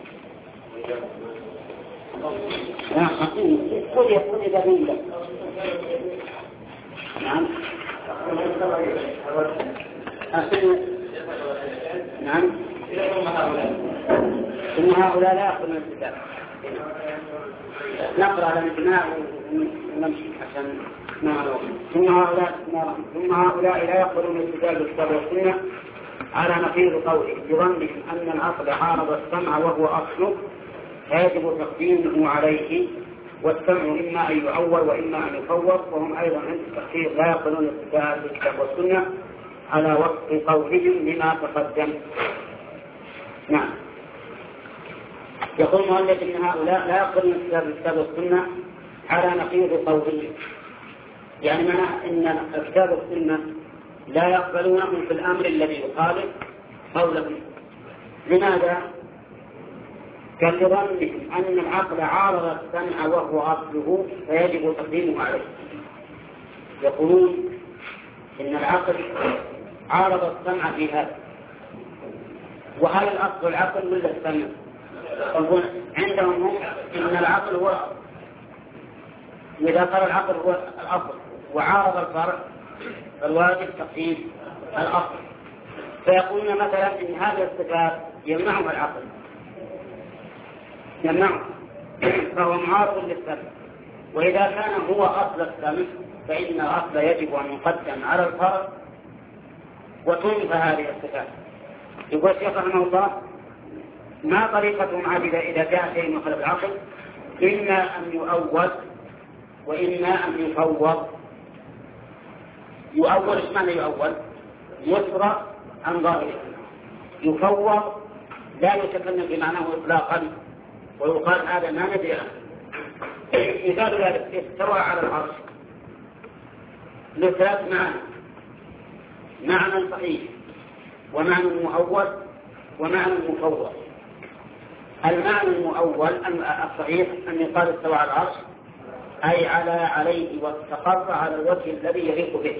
S1: قل يكون إذا بين لك. نعم. نعم. إن هؤلاء لا يأخذون الكتاب. نقرأ على الإجماع ونمشي عشان نعرف. ثم هؤلاء لا يقبلون الكتاب بالكتاب والسنة على نقيض قوله بظنهم أن العقل عارض السمع وهو أصله فيجب تقديمه عليه
S3: والسمع إما أن يعول وإما أن يفوض، وهم أيضا عند التخصيص لا يقبلون الاستدلال بالكتاب والسنة على وفق قولهم لما تقدم. نعم. يقول المؤلف إن هؤلاء لا يقبلون الاستدلال بالكتاب والسنة على نقيض قولهم، يعني معناه أن الكتاب والسنة لا يقبلونهم في الأمر الذي يخالف قولهم. لماذا؟ كظنهم أن العقل عارض السمع وهو أصله فيجب تقديمه عليه. يقولون إن العقل عارض السمع في هذا، وهل الأصل العقل ولا السمع؟ يقولون عندهم هم إن العقل هو، إذا قال العقل هو الأصل وعارض الفرع فالواجب تقديم الأصل. فيقولون مثلا إن هذه الصفات يمنعها العقل، يمنعه فهو معارض للسمع، وإذا كان هو أصل السمع فإن الأصل يجب أن يقدم على الفرع وتنفى هذه الصفات. يقول الشيخ رحمه الله ما طريقتهم عادلة إذا جاء شيء يخالف العقل؟ إما أن يؤول وإما أن يفوض. يؤول ايش معنى يؤول؟ يسرى عن ظاهره. يفوض لا يتكلم بمعناه إطلاقا ويقال هذا ما ندري عنه. مثال ذلك استوى على العرش لثلاث معاني: معنى صحيح ومعنى مؤول ومعنى مفوض. المعنى المؤول الصحيح أن يقال استوى على العرش أي عليه واستقر على الوجه الذي يليق به.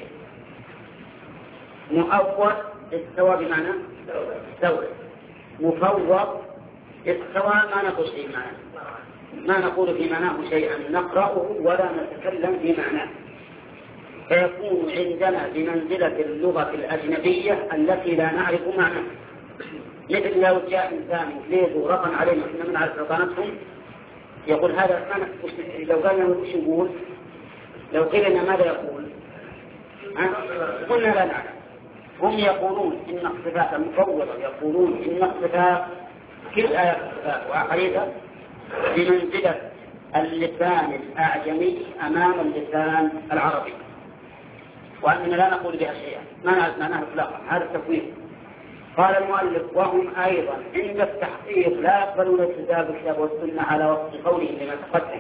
S3: مؤول استوى بمعنى استوى. مفوض استوى ما نقول شيء معناه، ما نقول في معناه شيئا نقرأه ولا نتكلم في معناه، فيكون عندنا بمنزلة اللغة الأجنبية التي لا نعرف معناه. مثل لو جاء إنسان إنجليزي ورقم علينا إحنا من عرف رقمتهم يقول هذا ما لو قالنا وش يقول؟ لو قيل لنا ماذا يقول؟ قلنا لا نعلم. هم يقولون إن الصفات المفوضة يقولون إن الصفات كل آيات الصفات وأحاديثها بمنزلة اللسان الأعجمي أمام اللسان العربي، وأننا لا نقول بها شيئا ما نعرف معناها إطلاقا. هذا التفويض. قال المؤلف وهم أيضا عند التحقيق لا يقبلون الكتاب والسنة على وفق قولهم لما تقدم.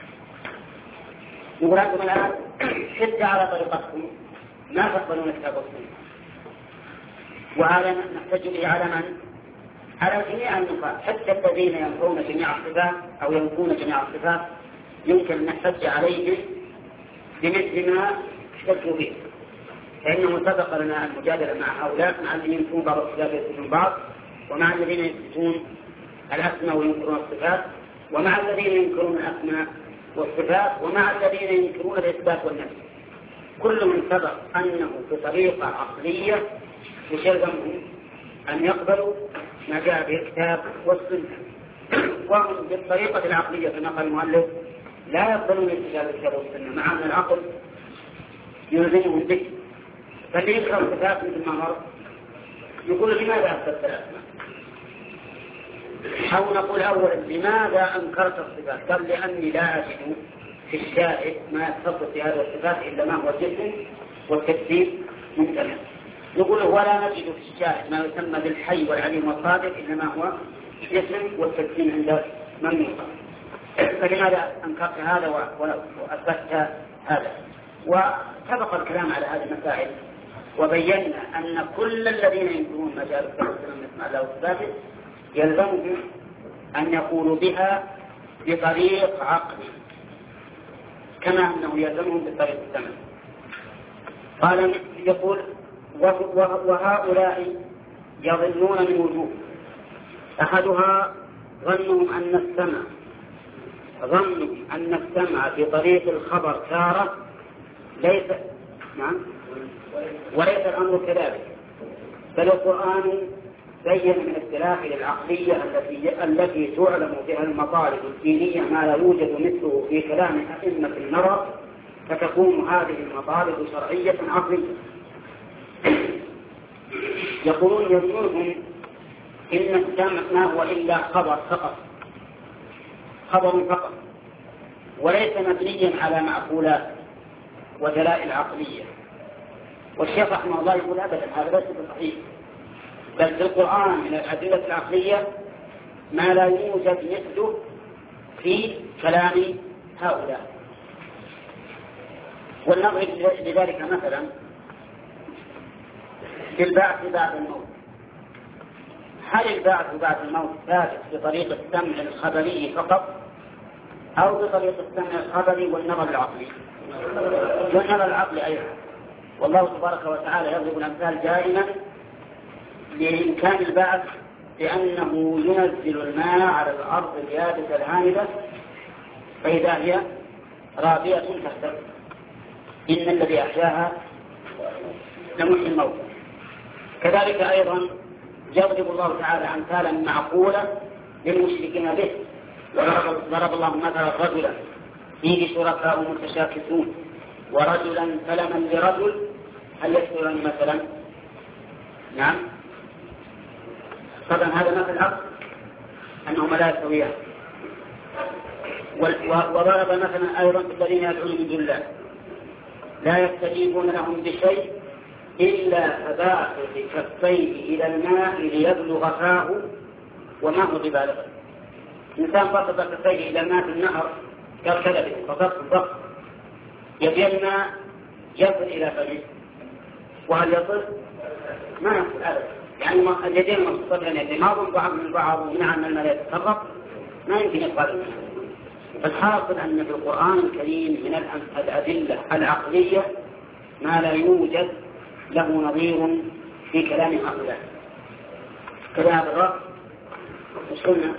S3: يقول أنتم الآن حتى على طريقتكم ما تقبلون الكتاب والسنة، وهذا نحتج به على من؟ على جميع النقاط، حتى الذين ينفون جميع الصفات أو ينفون جميع الصفات يمكن أن نحتج عليهم بمثل ما احتجوا به، فإنه سبق لنا المجادلة مع هؤلاء، مع الذين ينفون بعض الصفات ويثبتون بعض، ومع الذين يثبتون الأسماء وينكرون الصفات، ومع الذين ينكرون الأسماء والصفات، ومع الذين ينكرون الإثبات والنفي. كل من سبق أنه بطريقة عقلية يلزمهم أن يقبلوا ما جاء به الكتاب والسنة، وهم بالطريقة العقلية كما قال المؤلف لا يقبلون الكتاب والسنة، مع أن العقل يلزمهم به. فاللي يكره الصفات مثل ما مر يقول لماذا أثبت الأسماء؟ أو نقول أولا لماذا أنكرت الصفات؟ قال لأني لا أجد في الشارع ما يتصف في هذه الصفات إلا ما هو الجسم والتكذيب ممتنع. نقول ولا نجد في الشارع ما يسمى بالحي والعليم والصادق إلا ما هو جسم والتكذيب عند من يقال. فلماذا أنكرت هذا وأثبت هذا؟ وسبق الكلام على هذه المسائل وبينا أن كل الذين ينكرون مجال الكلام مثل الله وصفاته يلزمهم أن يقولوا بها بطريق عقلي كما أنه يلزمهم بطريق السمع. قال يقول وهؤلاء يظنون من وجوه: أحدها ظنهم أن السمع في طريق الخبر تارة ليس وليس الأمر كذلك، بل القرآن بين من الدلائل العقلية التي تعلم بها المطالب الدينية ما لا يوجد مثله في كلام أئمة النظر، فتكون هذه المطالب شرعية عقلية. يقولون يظنون إن السمع ما هو إلا خبر فقط، وليس مبنيا على معقولات ودلائل عقلية. والشيخ رحمه الله يقول أبدا هذا ليس بصحيح، بل في القرآن من الأدلة العقلية ما لا يوجد مثله في كلام هؤلاء. ولنضرب لذلك مثلا بالبعث بعد الموت. هل البعث بعد الموت ثابت بطريقة السمع الخبري فقط أو بطريقة السمع الخبري والنظر العقلي؟ والنظر العقلي أيضا. والله تبارك وتعالى يضرب الأمثال دائما لإمكان البعث بأنه ينزل الماء على الأرض اليابسة الهامدة فإذا هي رابية تهتز إن الذي أحياها لمحيي الموت. كذلك أيضا يضرب الله تعالى أمثالا معقولة للمشركين به. ضرب الله مثلا رجلا فيه شركاء متشاكسون ورجلا سلما لرجل هل يستويان مثلا؟ نعم. طبعا هذا مثل الأصل أنهما لا يستويان. وضرب مثلا أيضا الذين يدعون من دون الله لا يستجيبون لهم بشيء إلا فباسط كفيه إلى الماء ليبلغ فاه وما هو ببالغه. إنسان بسط كفيه إلى الماء في النهر كالكلب فبسط الضغط يبي الماء يصل إلى فمه، وهل يصل؟ ما يصل أبدا. يعني اليدين مبسوطتين يعني بعضهم بعض من بعض ومنع أن الماء يتسرب ما يمكن يقبل. فالحاصل أن في القرآن الكريم من الأدلة العقلية ما لا يوجد له نظير في كلام هؤلاء. كلام الرب مش قلنا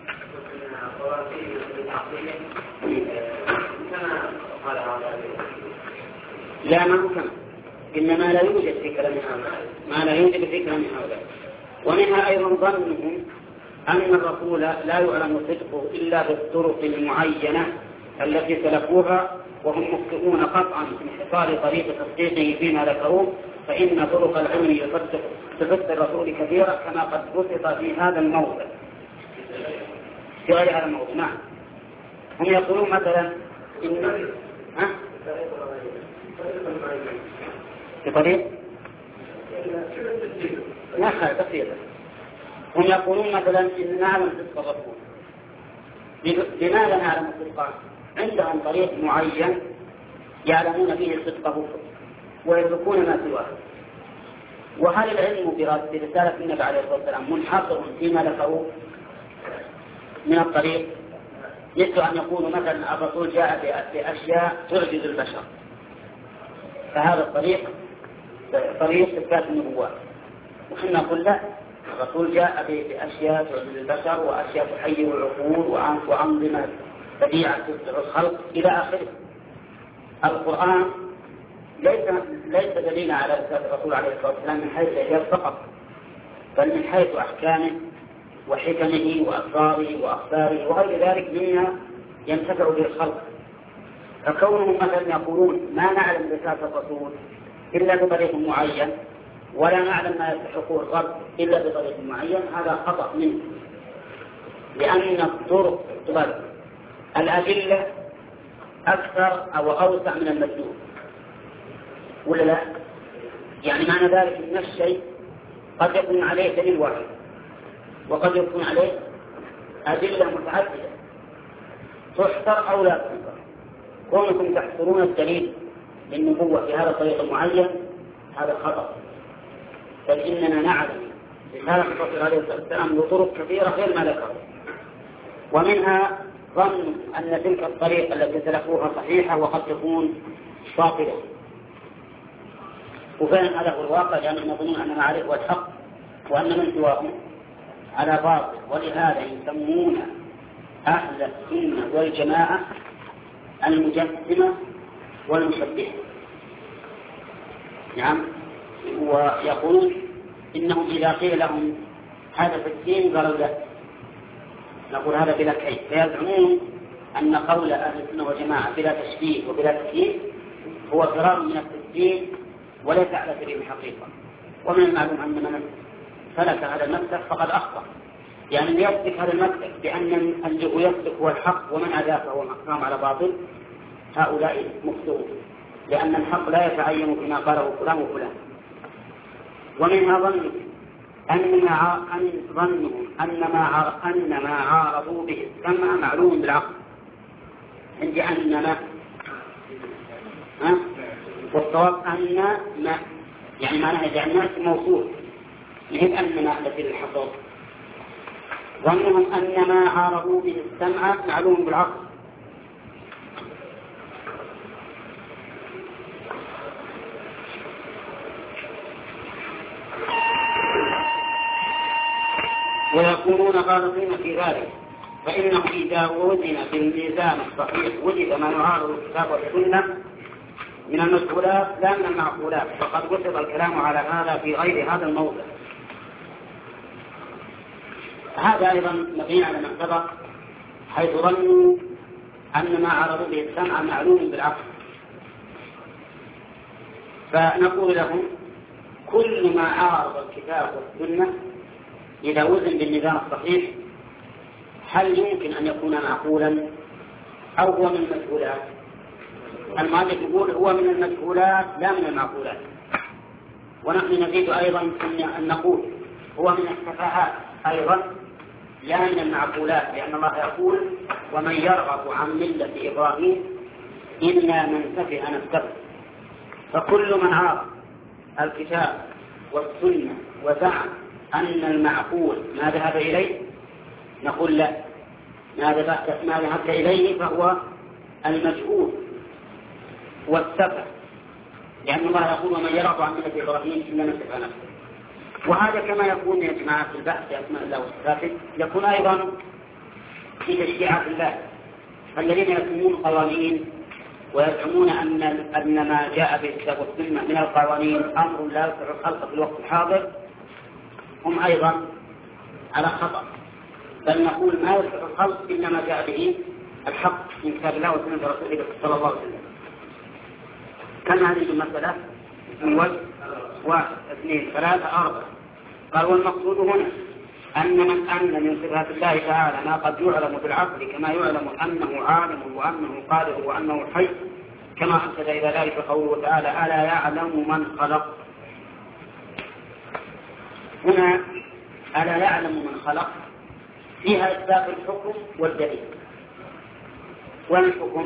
S3: لا ما هو كما إنما لا يوجد في كلام هؤلاء، ما لا يوجد في كلام هؤلاء. ومنها أيضا ظنهم أن الرسول لا يعلم صدقه إلا بالطرق المعينة التي سلكوها وهم مخطئون قطعا في انحصار طريق تصديقه فيما ذكروه، فإن طرق العلم تفت الرسول كثيرا كما قد بسط في هذا الموضع في غير هذا الموضع. نعم. هم يقولون مثلا إن بطريق لا خير بسيطة. هم يقولون مثلا إن نعلم صدق الرسول. لماذا نعلم صدقه؟ عندهم طريق معين يعلمون به صدقه ويتركون ما سواه. وهل العلم برسالة النبي عليه الصلاة والسلام منحصر فيما ذكروه من الطريق؟ مثل أن يقولوا مثلا الرسول جاء بأشياء تعجز البشر، فهذا الطريق طريق إثبات النبوات. وحنا نقول لا، الرسول جاء بأشياء تعجز البشر وأشياء تحير العقول وأنظمة بديعة تسرع الخلق إلى آخره. القرآن ليس دليلا على رسالة الرسول عليه الصلاة والسلام من حيث الإعجاز فقط، بل من حيث أحكامه وحكمه وأسراره وأخباره وغير ذلك مما ينتفع به الخلق. فكونهم مثلا يقولون ما نعلم رسالة الرسول إلا بطريق معين ولا نعلم ما يستحقه الغرب إلا بطريق معين، هذا خطأ منه، لأن الطرق الأدلة أكثر أو أوسع من المدلول، ولا لا؟ يعني معنى ذلك أن الشيء قد يكون عليه دليل واحد وقد يكون عليه أدلة متعددة تحصر أو لا تحصر. كونكم تحصرون الدليل للنبوة في هذا الطريق المعين هذا خطأ، بل إننا نعلم رسالة الرسول عليه الصلاة والسلام بطرق كثيرة غير ما ذكروا. ومنها ظن أن تلك الطريقة التي سلكوها صحيحة وقد تكون باطلة، وفعلا هذا هو الواقع، لأنهم يظنون أن معرفة هو الحق وأن من سواهم على باطل. ولهذا يسمون أهل السنة والجماعة المجسمة والمشبهة. نعم. ويقولون إنهم إذا قيل لهم هذا في الدين قالوا لا، نقول هذا بلا كيف. فيزعمون أن قول أهل السنة والجماعة بلا تشبيه وبلا تكييف هو فرار من التسجيل وليس على سبيل الحقيقة. ومن المعلوم أن من سلك هذا المسلك فقد أخطأ، يعني اللي يصدق هذا المبدأ بأن اللي هو يصدق هو الحق ومن أداه فهو محكوم على باطل، هؤلاء مخطئون، لأن الحق لا يتعين فيما قاله فلان وفلان. ومنها ظنهم أن ما عارضوا به السمع معلوم بالعقل. عندي أنما والصواب أن ما يعني معناها جعلناه موصول مثل أنما التي للحصر. ظنهم أن ما عارضوا به السمع معلوم بالعقل. ويكونون غالطين في ذلك، فإنه إذا وزن بالميزان الصحيح وجد ما يعارض الكتاب والسنة من المسؤولات لا من المعقولات، فقد وصف الكلام على هذا في غير هذا الموضع. هذا أيضا مبني على ما سبق، حيث ظنوا أن ما عرضوا به السمع معلوم بالعقل. فنقول لهم كل ما عارض الكتاب والسنة إذا وزن بالميزان الصحيح هل يمكن أن يكون معقولا أو هو من المسؤولات؟ المؤلف يقول هو من المسؤولات لا من المعقولات. ونحن نزيد أيضا أن نقول هو من السفاهات أيضا لا من المعقولات، لأن الله يقول ومن يرغب عن ملة إبراهيم إلا من سفه نفسه. فكل من عارض الكتاب والسنة وزعم أن المعقول ما ذهب إليه نقول لا، ما ذهبت إليه فهو المجهول والسفه، لأن الله يقول ومن يرغب عن ملة إبراهيم إلا من سفه نفسه. وهذا كما يكون يا جماعة في البحث في أسماء الله وصفاته يكون أيضا في تشريعات الله. الذين يسمون قوانين ويزعمون أن ما جاء به الكتاب والسنة من القوانين أمر لا يصلح الخلق في الوقت الحاضر هم أيضا على خطأ، بل نقول ما يصلح الخلق إلا ما جاء به الحق من كتاب الله وسنة رسوله صلى الله عليه وسلم. كم هذه المسألة؟ من وجه 1 2 3 4. قال والمقصود هنا أن من أن من صفات الله تعالى ما قد يعلم بالعقل كما يعلم أنه عالم وأنه قادر وأنه حي، كما أمثل إلى ذلك قوله تعالى ألا يعلم من خلق. هنا ألا يعلم من خلق فيها إثبات الحكم والدليل. والحكم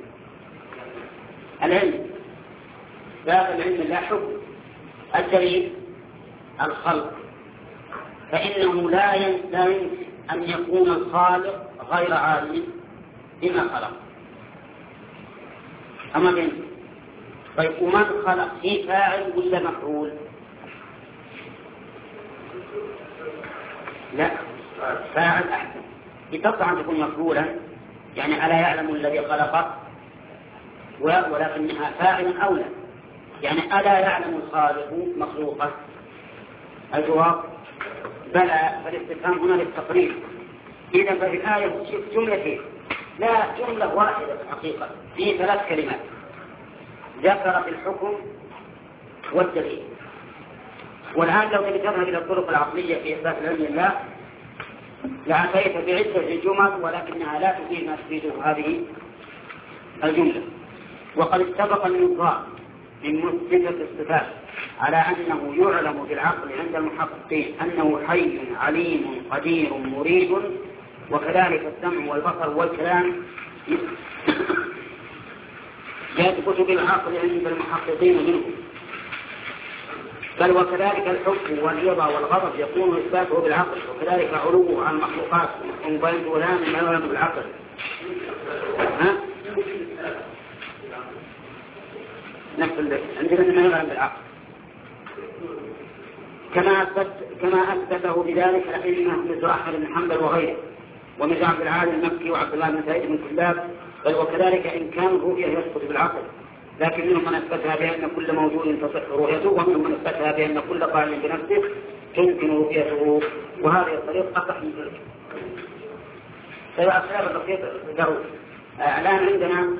S3: العلم، باب العلم لا حكم. الدليل الخلق، فإنه لا يمكن أن يكون الخالق غير عالم بما خلق. أما بين طيب ومن خلق في فاعل ولا مفعول؟ لا، فاعل أحسن. يتطلع أن تكون مفعولا، يعني ألا يعلم الذي خلقه، ولكنها فاعلا أولى، يعني ألا يعلم الخالق مخلوقه. الجواب بلى، فالاستفهام هنا للتقرير. إذا ففي الآية جملتين، لا جملة واحدة في الحقيقة في 3 كلمات ذكرت الحكم والدليل. والآن لو تذهب إلى الطرق العقلية في إثبات العلم لله لأتيت بعدة جمل ولكنها لا تفيد ما تفيده هذه الجملة. وقد اتفق النظام من مثبتة الصفات على أنه يعلم بالعقل عند المحققين أنه حي عليم قدير مريد، وكذلك السمع والبصر والكلام يثبت بالعقل عند المحققين منه، بل وكذلك الحكم والرضا والغضب يكون إثباته بالعقل، وكذلك علوه عن المخلوقات وبين ولا ما يعلم بالعقل. نفس عندنا ما يعلم بالعقل، كما أثبته بذلك الأئمة مثل أحمد بن حنبل وغيره، ومثل عبد العالي المكي وعبد الله بن سعيد بن كلاب. بل وكذلك إن كان الرؤية يثبت بالعقل، لكن منهم من أثبتها بأن كل موجود تصح رؤيته، ومنهم من أثبتها بأن كل قائم بنفسه تمكن رؤيته، وهذه الطريق أصح من ذلك. فالأسباب البسيطة ضروري. الآن عندنا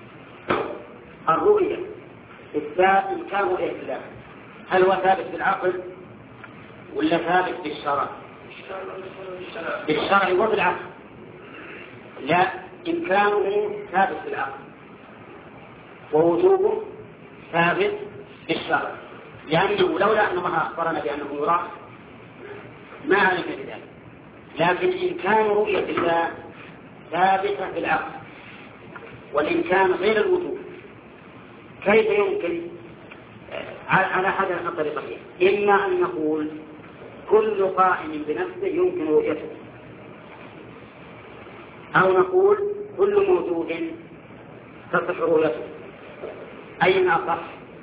S3: الرؤية إثبات إمكان رؤية الله، هل هو ثابت بالعقل ولا ثابت بالشرع؟ بالشرع وبالعقل. لا، إمكانه ثابت بالعقل ووجوبه ثابت بالشرع، لأنه لولا أن الله أخبرنا بأنه يرى ما علمنا بذلك. لكن إمكان رؤية الله ثابتة بالعقل، والإمكان غير الوجوب. كيف يمكن؟ على أحد الطريقتين: إما أن نقول كل قائم بنفسه يمكن رؤيته، أو نقول كل موجود تصح رؤيته. أين أصح؟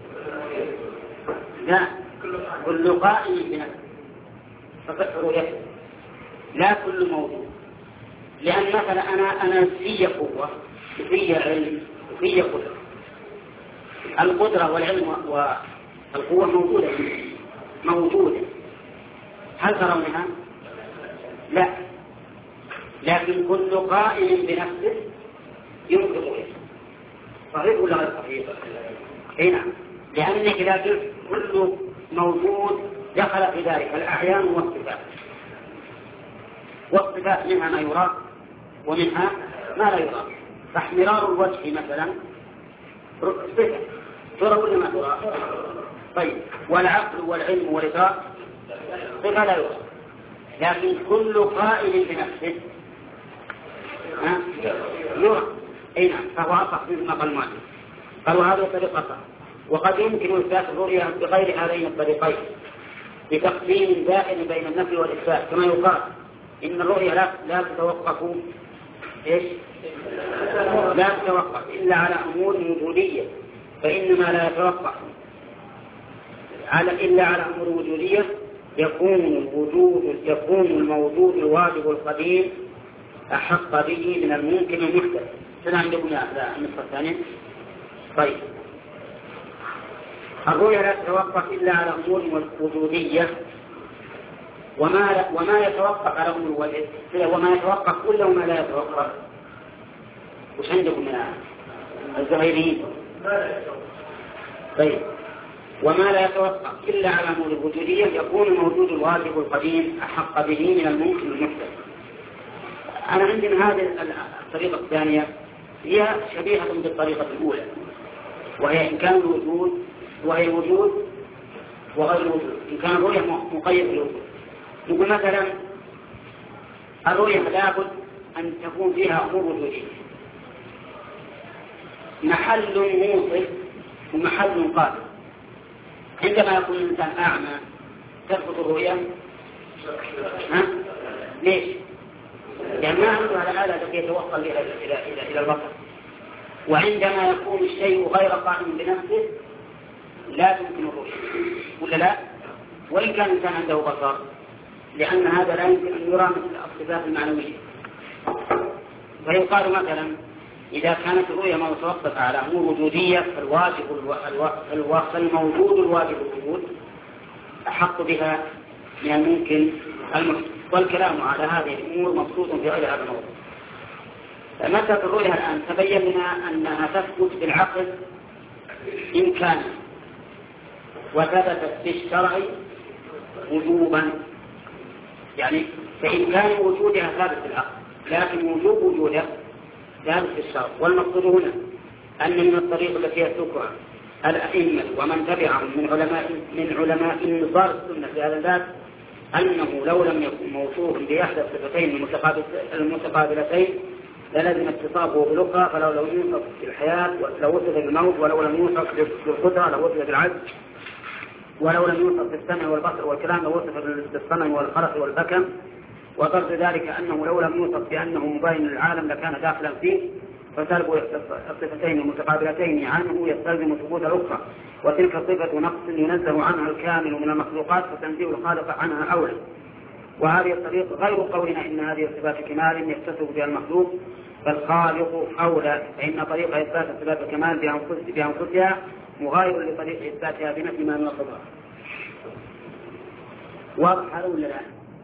S3: لا، كل قائم بنفسه تصح رؤيته، لا كل موجود. لأن مثلا أنا في قوة وفي علم وفي قدرة. القدرة والعلم والقوة موجودة. هل ترونها؟ لا، لكن كل قائم بنفسه يمكن رؤيته. صحيح ولا غير صحيح؟ اي نعم، لأنك إذا قلت كل موجود دخل في ذلك الأعيان والصفات، والصفات منها ما يرى ومنها ما لا يرى. فاحمرار الوجه مثلا صفة ترى ولا ما ترى؟ طيب، والعقل والعلم والإدراك صفة لا يرى. لكن كل قائل بنفسه يرى. اي نعم، فهو أصح مما قال المؤلف. قالوا هذه طريقة، وقد يمكن إثبات الرؤيا بغير هذين الطريقين بتقسيم دائم بين النفي والإثبات، كما يقال إن الرؤيا لا تتوقف لا تتوقف إلا على أمور وجودية، فإنما لا يتوقف إلا على أمور وجودية يكون الموجود الواجب القديم أحق به من الممكن المحدث. شنو عندكم يا النصف الثاني؟ طيب، الرؤيا لا تتوقف إلا على أمور وجودية، وما يتوقف على أمور وجودية، وما يتوقف كله وما لا يتوقف. وش عندكم يا الزهيريين؟ طيب، وما لا يتوقف إلا على أمور وجودية يكون الموجود الواجب القديم أحق به من الممكن المحدث. أنا عندي من هذه الطريقة الثانية هي شبيهة بالطريقة الأولى، وهي إمكان الوجود وهي الوجود وغير الوجود. إمكان الرؤية مقيد بالوجود. نقول مثلا الرؤية لابد أن تكون فيها أمور وجودية، محل موصف ومحل قادر. عندما يكون الإنسان أعمى تثبت الرؤية. ليش؟ لأن ما عنده الآلة التي يتوصل إلى البصر. وعندما يكون الشيء غير قائم بنفسه لا تمكن الرؤية، ولا لا؟ وإن كان الإنسان عنده بصر، لأن هذا لا يمكن أن يرى مثل الصفات المعنوية. فيقال مثلا إذا كانت الرؤية متوقفة على أمور وجودية فالموجود الواجب الوجود أحق بها من الممكن المحدث. والكلام على هذه الأمور مبسوط في غير هذا الموضوع. مسألة الرؤية الآن تبين لنا أنها تثبت بالعقل إمكانا، وثبتت بالشرع وجوبا. يعني فإمكان وجودها ثابت بالعقل، لكن وجوب وجودها ثابت بالشرع. والمقصود هنا أن من الطريق التي يسلكها الأئمة ومن تبعهم من علماء نظار السنة في هذا الباب أنه لو لم يكن موصوفا بإحدى الصفتين المتقابلتين للزم اتصافه بالأخرى، فلو لم يوصف بالحياة لو وصف بالموت، ولو لم يوصف بالقدرة لو وصف بالعجز، ولو لم يوصف بالسمع والبصر والكلام لو وصف بالصنع والخرق والبكم. وضرب ذلك أنه لو لم يوصف بأنه مبين للعالم لكان داخلا فيه، فسلب الصفتين المتقابلتين عنه يستلزم ثبوت الأخرى، وتلك صفة نقص ينزه عنها الكامل من المخلوقات فتنزيه الخالق عنها أولى. وهذه الطريقة غير قولنا إن هذه صفات كمال يتصف بها المخلوق، فالخالق أولى، فإن طريقة إثبات صفات الكمال بأنفسها مغاير لطريقة إثباتها بنفي ما نوصفها. واضح هذا ولا لا؟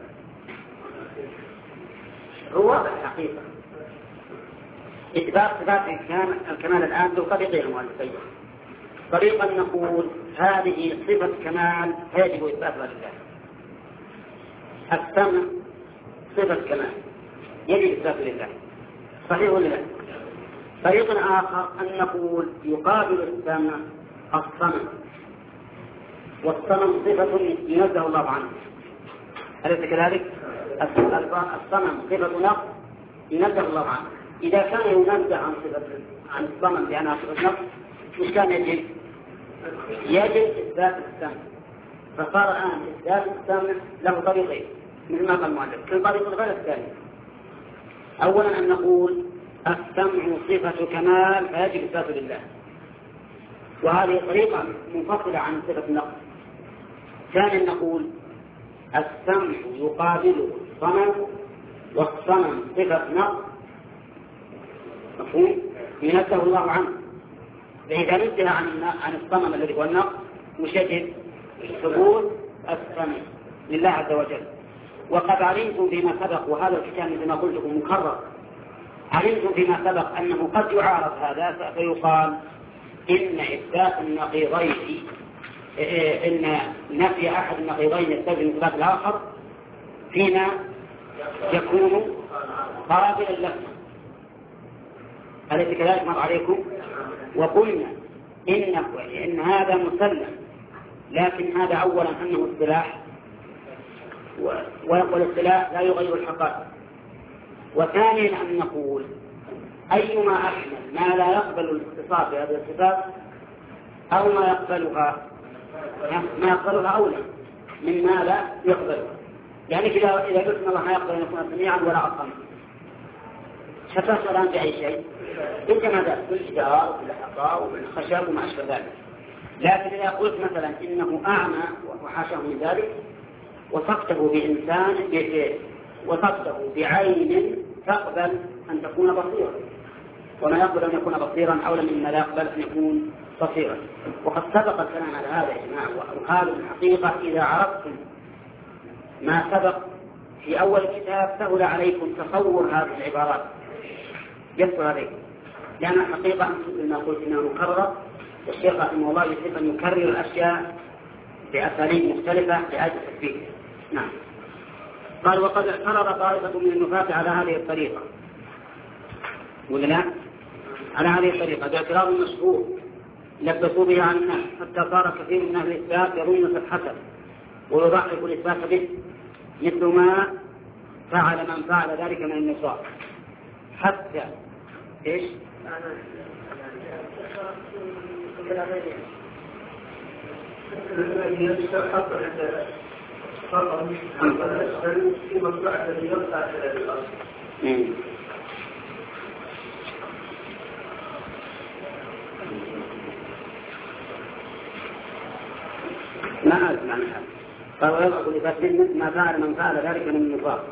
S3: هو واضح الحقيقة. إثبات صفات الكمال الآن ذو طريقين مؤلفين. طريقا نقول هذه صفة كمال فيجب إثباتها لله. السمع صفة كمال يجب إثبات لله. صحيح ولا لا؟ طريق آخر أن نقول يقابل السمع الصمم، والصمم صفة ينزه الله عنه، أليس كذلك؟ الصمم صفة نقص ينزه الله عنه. إذا كان ينزه عن الصمم لأنها صفة نقص، مش كان يجب إثبات السمع. فصار الآن إثبات السمع له طريقين مثل ما قال المؤلف، كل طريق غير الثاني. أولا أن نقول السمع صفة كمال فيجب إثباته لله، وهذه طريقة منفصلة عن صفة النقص. ثانيا نقول السمع يقابله الصمم، والصمم صفة نقص مفهوم ينزه الله عنه. فإذا نزه عن الصمم الذي هو النقص مشجع ثبوت السمع لله عز وجل. وقد علمتم فيما سبق، وهذا الكتاب مثل ما قلت لكم مكرر، علمتم فيما سبق أنه قد يعارض هذا فيقال إن إثبات النقيضين، إن نفي أحد النقيضين يستلزم إثبات الآخر فيما يكون قابلا له. أليس كذلك مر عليكم؟ وقلنا إن هذا مسلم، لكن هذا أولا أنه اصطلاح، والاصطلاح لا يغير الحقائق. وثانيا أن نقول أيما أحمل ما لا يقبل الاتصال بهذه الصفات أو ما يقبلها أولى من ما لا يقبلها. يعني إذا قلت أن الله يقبل أن يكون سميعا ولا أصلا، شفاء الآن بأي شيء إنت ماذا؟ بالجدار وبالحقاء وبالخشب وما أشبه ذلك. لكن إذا قلت مثلا إنه أعمى وحاشاه من ذلك، وصفته بعين تقبل أن تكون بصيرا، وما يقبل أن يكون بصيرا أولا مما لا يقبل أن يكون بصيرا. وقد سبق الكلام على هذا يا جماعة. وهذه الحقيقة إذا عرفتم ما سبق في أول الكتاب سهل عليكم تصور هذه العبارات، يسهل عليكم، لأن الحقيقة ما قلت إنها مكررة، والشيخ رحمه الله يحب أن يكرر الأشياء بأساليب مختلفة لأجل التثبيت. نعم. قال وقد اعترض طائفة من النفاة على هذه الطريقة، ولا على هذه الطريقة باعتراض مشهور لبسوا به عن الناس، حتى صار كثير من أهل الإثبات يظن صحته ويضعف الإثبات به، مثل ما فعل من فعل ذلك من النصارى. حتى إيش؟ ما أعرف معنى هذا. قال ويضعف الإثبات به ما فعل من فعل ذلك من النصارى.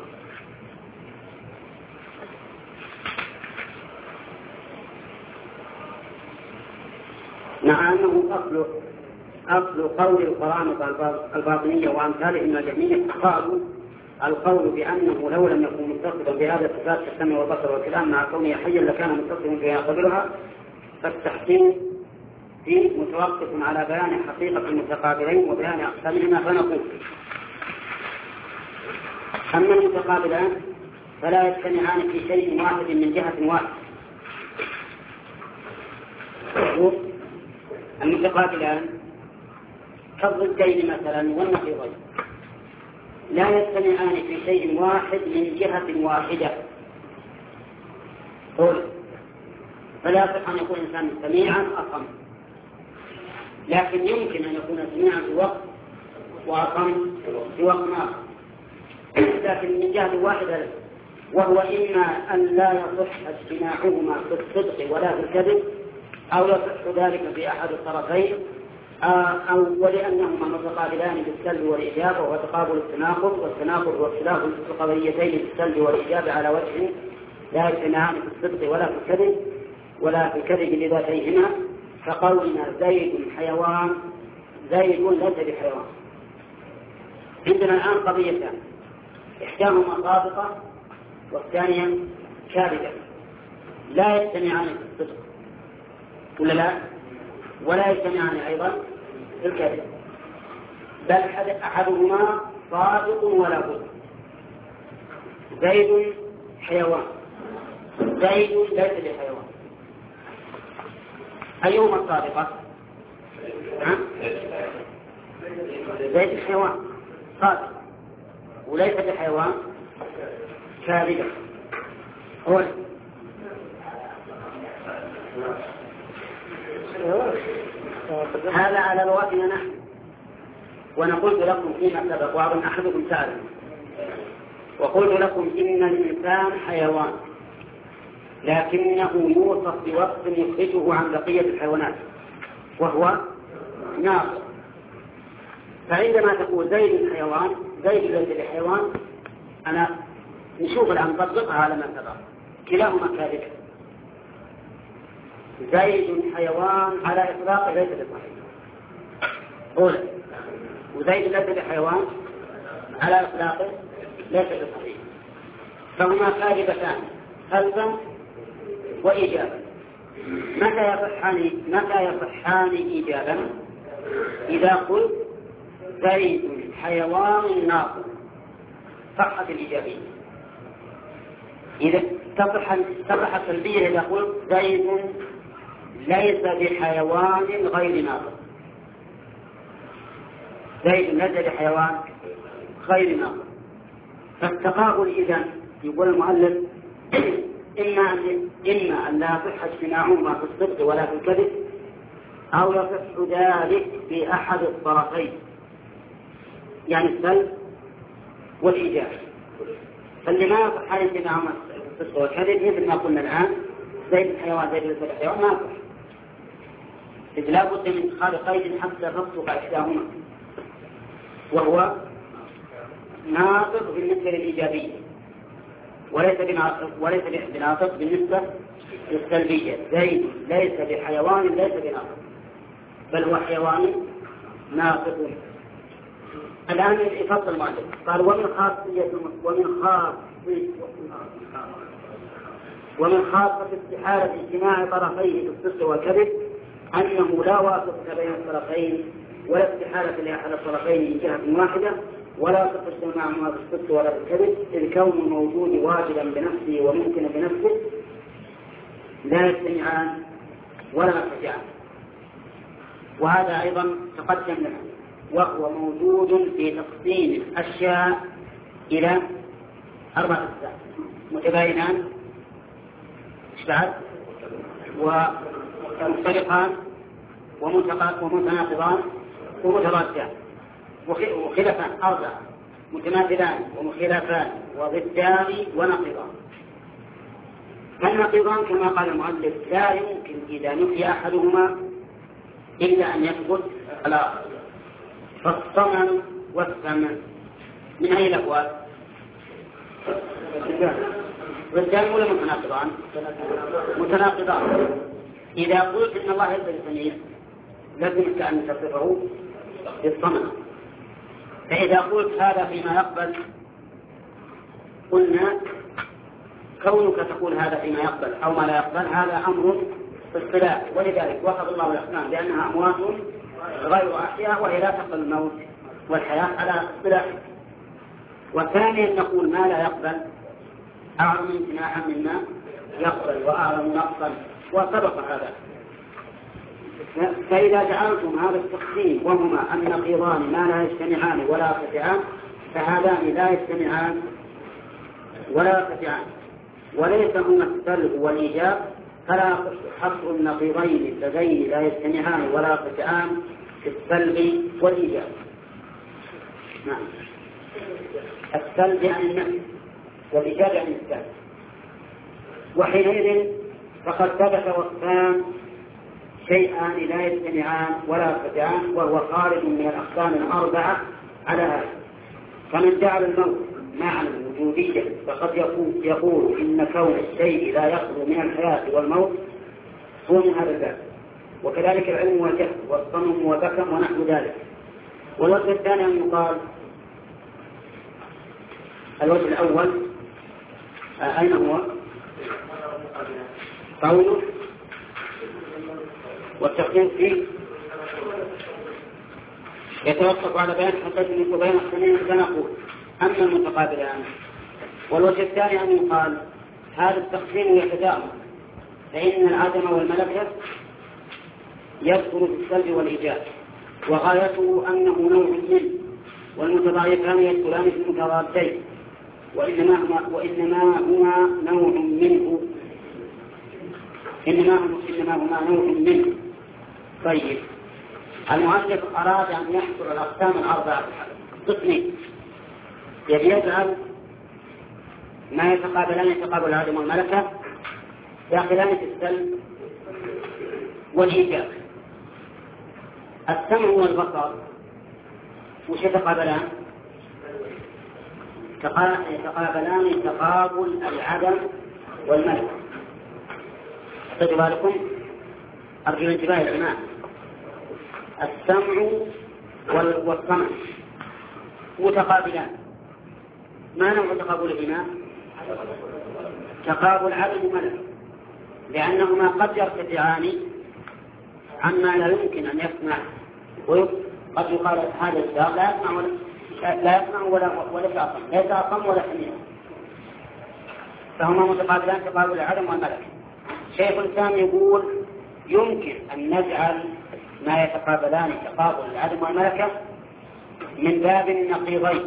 S3: مع أنه أصل قول القرآن الباطنية وأمثاله من الجهمية قالوا القول بأنه لو لم يكن متصفا بهذا الصفات كالسمع والبصر والكلام مع كونه حيا لكان متصفا بها قبلها، فالتحقيق فيه متوقف على بيان حقيقة المتقابلين وبيان أقسامهما. فنقول أما المتقابلان فلا يجتمعان في شيء واحد من جهة واحدة. المتقابلان كالضدين مثلا والنقيضين لا يجتمعان في شيء واحد من جهة واحدة. فلا يصح أن يكون إنسان سميعا أصم، لكن يمكن أن يكون سميعا في وقت وأصم في وقت آخر، لكن من جهة واحدة، وهو إما أن لا يصح اجتماعهما في الصدق ولا في الكذب، أو يصح ذلك في أحد الطرفين، أو ولأنهما متقابلان بالسلب والإجابة، وتقابل التناقض، والتناقض واختلاف القضيتين بالسلب والإجابة على وجه لا يجتمعان في الصدق ولا في الكذب ولا في الكذب لذاتيهما، كقولنا زيد حيوان، زيد ليس بحيوان. عندنا الآن قضيتان، إحداهما صادقة والثانية كاذبة، لا يجتمعان في الصدق ولا لا، ولا يجتمعان أيضا في الكذب، بل أحدهما صادق ولا بد، زيد حيوان، زيد ليس بحيوان، أيهما الصادقة؟ زيد حيوان صادق وليس بحيوان كاذبا. هذا على لغتنا نحن، ونقول لكم فيما سبق وأظن أحدكم سأل، وقلت لكم إن الإنسان حيوان لكنه يوصف بوصف يخرجه عن بقية الحيوانات وهو ناقص. فعندما تقول زيد حيوان، زيد ليس بحيوان، أنا نشوف الآن نطبقها على ما سبق، كلاهما كاذب. زيد حيوان على إطلاق ليس بصحيح أولا، وزيد ليس بحيوان على إطلاق ليس بصحيح، فهما كاذبتان قلبا وإيجابا. متى يصحان إيجابا؟ إذا قلت زيد حيوان ناقص صحت الإيجابية. إذا تصح السلبية إذا قلت زيد ليس بحيوان غير ناقص، زيد ليس بحيوان غير ناقص. فالتقابل إذن يقول المؤلف إما أن لا يصح اجتماعهما في الصدق ولا في الكذب، أو يصح ذلك في أحد الطرفين، يعني السلب والإيجاب. فاللي ما يصح اجتماعهما في الصدق والكذب مثل ما قلنا الآن زيد الحيوان زيد الحيوان ما يصح، إذ لا بد من اتخاذ قيد حتى تصدق إحداهما، وهو ناقص بالنسبة للإيجابية وليس بناقص بالنسبة للسلبية. زيد ليس بحيوان ليس بناقص، بل هو حيوان ناقص. الآن يفصل المؤلف قال ومن خاصة استحالة اجتماع طرفيه في الصدق والكذب أنه لا واسطة بين الطرفين ولا استحالة لأحد الطرفين من جهة واحدة، ولا تصح معهما في الصدق ولا في الكذب، إذ كون الموجود واجبا بنفسه وممكن بنفسه لا يجتمعان ولا يرتفعان. وهذا أيضا تقدم لنا، وهو موجود في تقسيم الأشياء إلى 4 أقسام متباينان ومختلفان ومتناقضان ومتضادان وخلافان 4 متماثلان ومخالفان وضدان ونقيضان. فالنقيضان كما قال المؤلف لا يمكن إذا نفي أحدهما إلا أن يثبت الآخر، فالصمم والثمن من أي الأقوال؟ ضدان ولا متناقضان؟ متناقضان. إذا قلت إن الله يقبل السميع لازم أن تصفه بالصمم، فإذا قلت هذا فيما يقبل قلنا كونك تقول هذا فيما يقبل أو ما لا يقبل هذا أمر اصطلاح، ولذلك وصف الله الأصنام بأنها أموات غير أحياء وهي لا تقبل الموت والحياة على اصطلاح. وثانيا نقول ما لا يقبل أعظم امتناعا مما يقبل وأعظم نقصا، وسبق هذا. فإذا جعلتم هذا التقسيم وهما النقيضان ما لا يجتمعان ولا يرتفعان، فهذان لا يجتمعان ولا يرتفعان، وليس هما السلب والإيجاب، فلا حصر النقيضين اللذين لا يجتمعان ولا يرتفعان في السلب والإيجاب. نعم. السلب يعني النفي والإيجاب يعني السلب. وحينئذ فقد ثبت وصفان شيئان لا يجتمعان ولا يرتفعان، وهو خارج من الأقسام 4 على هذا. فمن جعل الموت معنى الوجودية فقد يقول إن كون الشيء لا يخلو من الحياة والموت هو من هذا الباب، وكذلك العلم والجهل والصمم والبكم ونحو ذلك. والوجه الثاني أن يقال الوجه الأول أين هو؟ قوله والتقديم فيه يتوقف على بيان حقيقة وبيان السنين كما نقول. أما المتقابلان والوجه الثاني أن يقال هذا التقسيم يتداول، فإن العدم والملكة يذكر في السلب والإيجاب، وغايته أنه نوع منه، والمتضايقان يذكران في المتضادين، وإنما هما نوع منه. إنما هما نوع منه. طيب، المؤلف أراد أن يحصر الأقسام الأربعة قسمين، يجعل ما يتقابلان تقابل العدم والملكة داخلان في السلب والإيجاب. السمع والبصر وش يتقابلان؟ يتقابلان تقابل العدم والملكة. خذوا بالكم، أرجو الانتباه يا جماعة. السمع والسمع متقابلان. ما نوع تقابلهما؟ تقابل عدم وملكة، لأنهما قد يرتفعان عما لا يمكن أن يسمع، وقد يقال هذا الدار لا يسمع ولا يتأقم، لا يتأقم ولا سميع، فهما متقابلان تقابل العدم والملكة. شيخ الإسلام يقول يمكن أن نجعل ما يتقابلان تقابل العدم والملكة من باب النقيضين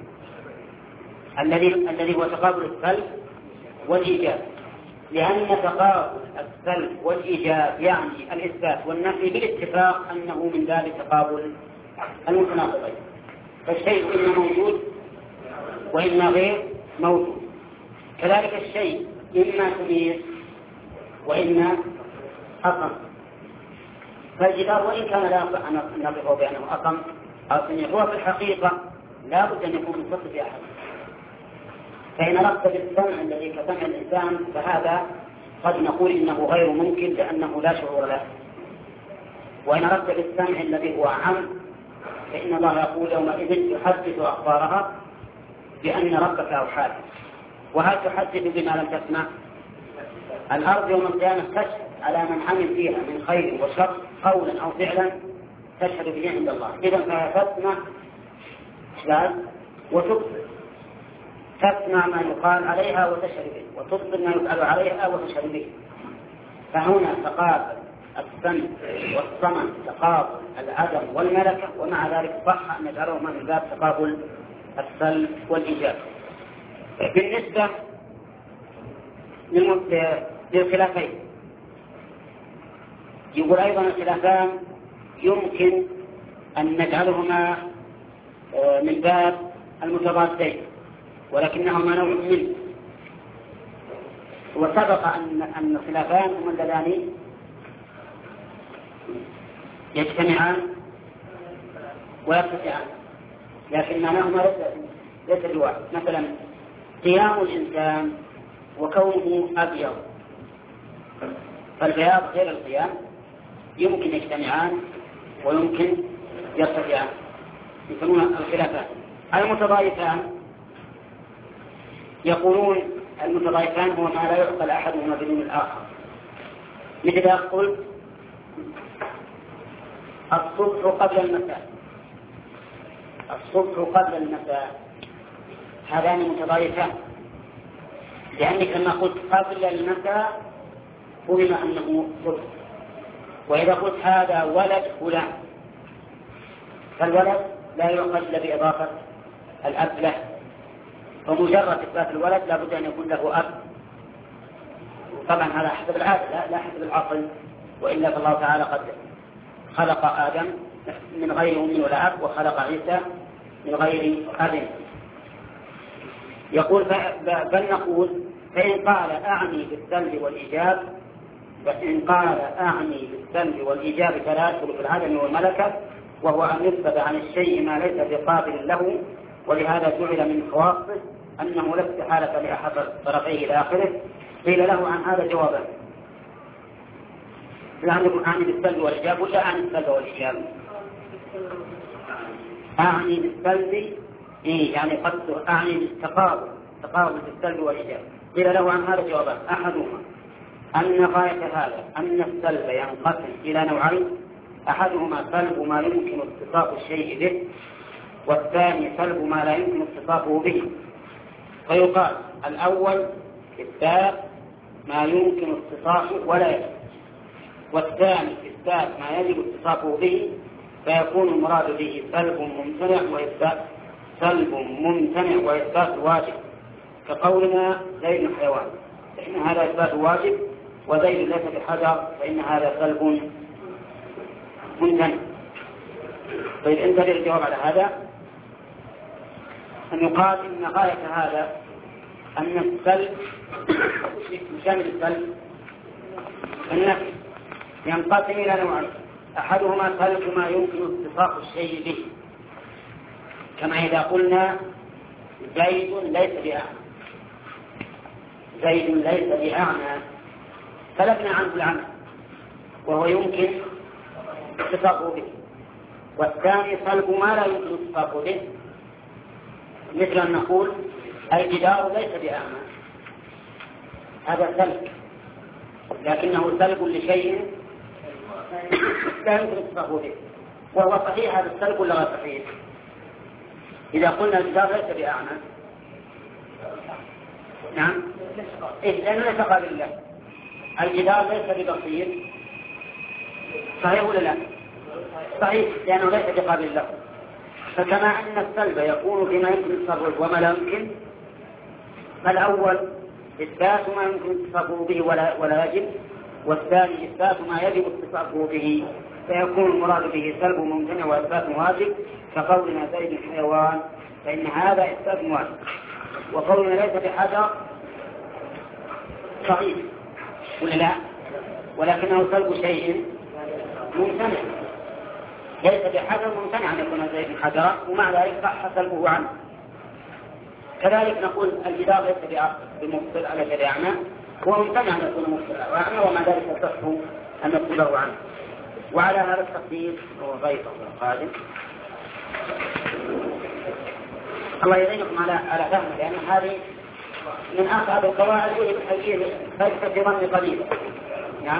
S3: الذي هو تقابل السلب والإيجاب، لأن تقابل السلب والإيجاب يعني الإثبات والنفي بالاتفاق أنه من باب تقابل المتناقضين، فالشيء إما موجود وإما غير موجود. كذلك الشيء إما سميع وإما أقم، فالجدار وإن كان لا نقفه بأنه أقم أو سميع، هو في الحقيقة لا بد أن يكون متصل بأحد. فإن أردت بالسمع الذي كسمع الإنسان فهذا قد نقول إنه غير ممكن لأنه لا شعور له. وإن أردت بالسمع الذي هو عام فإن الله يقول يومئذ تحدث أخبارها بأن ربك أوحى لها. وهل تحدث بما لم تسمع؟ الأرض يوم القيامة تشهد على من عمل فيها من خير وشر قولا أو فعلا، تشهد به عند الله. إذن فهي تسمع وتبصر، تسمع ما يقال عليها وتشهد به، وتبصر ما يفعل عليها وتشهد به. فهنا تقابل السمع والصمع تقابل العدم والملكة، ومع ذلك صح أن نجعلهما من باب تقابل السلب والإيجاب. بالنسبة للخلافين يقول أيضا الخلافان يمكن أن نجعلهما من باب المتضادين، ولكنهما نوع منه. وسبق أن الخلافان هما اللذان يجتمعان ويرتفعان، لكن معناهما ليس بواحد. مثلا قيام الإنسان وكونه أبيض، فالبياض غير القيام يمكن يجتمعان ويمكن يرتفعان، يسمون الخلافان. المتضايفان يقولون المتضايفان هو ما لا يعقل أحدهما بدون الآخر. مثل يقول الصبح قبل المساء، الصبح قبل المساء، هذان متضايفان، لأنك لما قلت قبل المساء فهم أنه صبح. وإذا قلت هذا ولد فلان، فالولد لا يعقل إلا بإضافة الأب له، فمجرد إثبات الولد لا بد أن يكون له أب. طبعا هذا حسب العادة لا حسب العقل، وإلا فالله تعالى قد خلق آدم من غير أم ولا أب، وخلق عيسى من غير أب. يقول بل نقول فإن قال أعني بالسلب والإيجاب، فإن قال أعني بالسلب والإيجاب فلا يدخل في العدم والملكة، وهو أن يثبت عن الشيء ما ليس بقابل له، ولهذا جعل من خواصه أنه لا استحالة لأحد طرفيه إلى آخره. قيل له عن هذا جوابا، عندكم أعني بالسلب والإيجاب ولا أعني بالسلب والإيجاب؟ أعني بالسلب يعني قد أعني بالتقابل بالسلب والإيجاب. قيل له عن هذا جوابا، أحدهما أن غاية هذا أن السلب ينقسم إلى نوعين، أحدهما سلب ما يمكن اتصاف الشيء به، والثاني سلب ما لا يمكن اتصافه به. فيقال الأول إثبات ما يمكن اتصافه ولا يجب، والثاني إثبات ما يجب اتصافه به، فيكون المراد به سلب ممتنع وإثبات واجب، كقولنا زيد حيوان فإن هذا إثبات واجب، وزيد ليس بحجر فإن هذا سلب ممتنع. طيب انتبه الجواب على هذا، أن يقال إن غاية هذا أن السلب يشمل السلب النفي ينقسم إلى نوعين، أحدهما سلب ما يمكن اتصاف الشيء به، كما إذا قلنا زيد ليس بأعمى، زيد ليس بأعمى سلبنا عنه العمى وهو يمكن اتصافه به. والثاني سلب ما لا يمكن اتصافه به، مثل أن نقول الجدار ليس بأعمى، هذا سلب لكنه سلب لشيء لا يمكن اتصافه به، وهو صحيح هذا السلب ولا غير صحيح؟ إذا قلنا الجدار ليس بأعمى نعم لأنه ليس قابل له، الجدار ليس ببصير صحيح ولا لا؟ صحيح لأنه ليس بقابل له. فكما أن السلب يكون فيما يمكن التصرف وما لا يمكن، فالأول إثبات ما يمكن اتصافه به ولا يجب، والثاني إثبات ما يجب اتصافه به، فيكون المراد به سلب ممتنع وإثبات واجب، كقولنا زيد حيوان فإن هذا إثبات واجب، وقولنا ليس بحجر صحيح ولا لا؟ ولكنه سلب شيء ممتنع، ليس بحجر ممتنع أن يكون زيد حجرا، ومع ذلك صح سلبه عنه. كذلك نقول الجدار ليس بمبطل على شريعنا، هو ممتنع أن يكون مبطل عنه، ومع ذلك يصح أن نقبله عنه. وعلى هذا التقدير هو ضيفه القادم. الله يعينكم على فهمه، لأن هذه من أصعب القواعد والحقيقة ليست في ظن قليلا. نعم.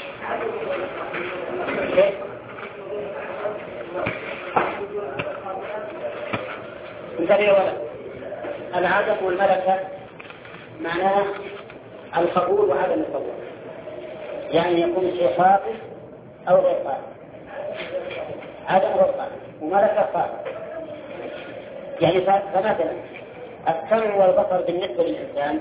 S3: انتبه ولا العدم والملكة معناه القبول وعدم القبول، يعني يكون الشيء خاطئ أو غير خاطئ، عدم غير خاطئ وملكة خاطئ. يعني فمثلا السمع والبصر بالنسبة للإنسان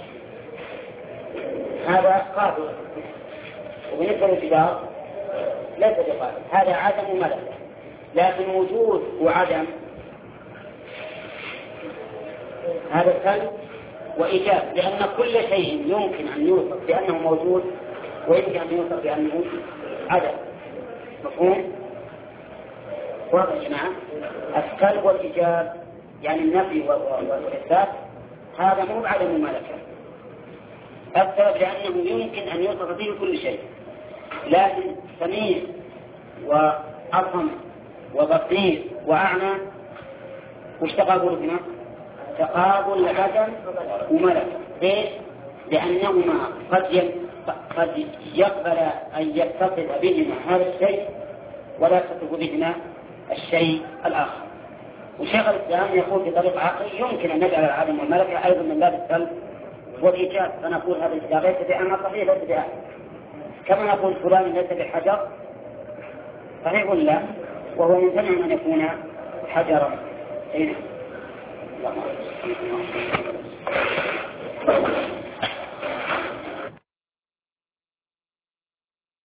S3: هذا قادر، وبالنسبة للجدار ليس بقادر، هذا عدم وملكة. لكن وجود وعدم هذا سلب وإيجاب، لأن كل شيء يمكن أن يوصف بأنه موجود ويمكن أن يوصف بأنه عدم. مفهوم؟ واضح يا جماعة؟ السلب والإيجاب يعني النفي والإثبات هذا مو بعدم الملكة، السبب لأنه يمكن أن يوصف به كل شيء، لكن سميع وأصم وبصير وأعمى وش تقابل هنا؟ تقابل عدم وملكة. ليش؟ لأنهما قد يقبل أن يتصف بهما هذا الشيء ولا يتصف بهما الشيء الآخر. وشيخ الإسلام يقول بطريقة عقلية يمكن أن نجعل العدم والملكة أيضا من باب السلب والإيجاب، فنقول هذا الإجابة ليس بأعمى صحيح ليس بأعمى، كما نقول فلان ليس بحجر صحيح ولا وهو ممتنع أن يكون حجرا.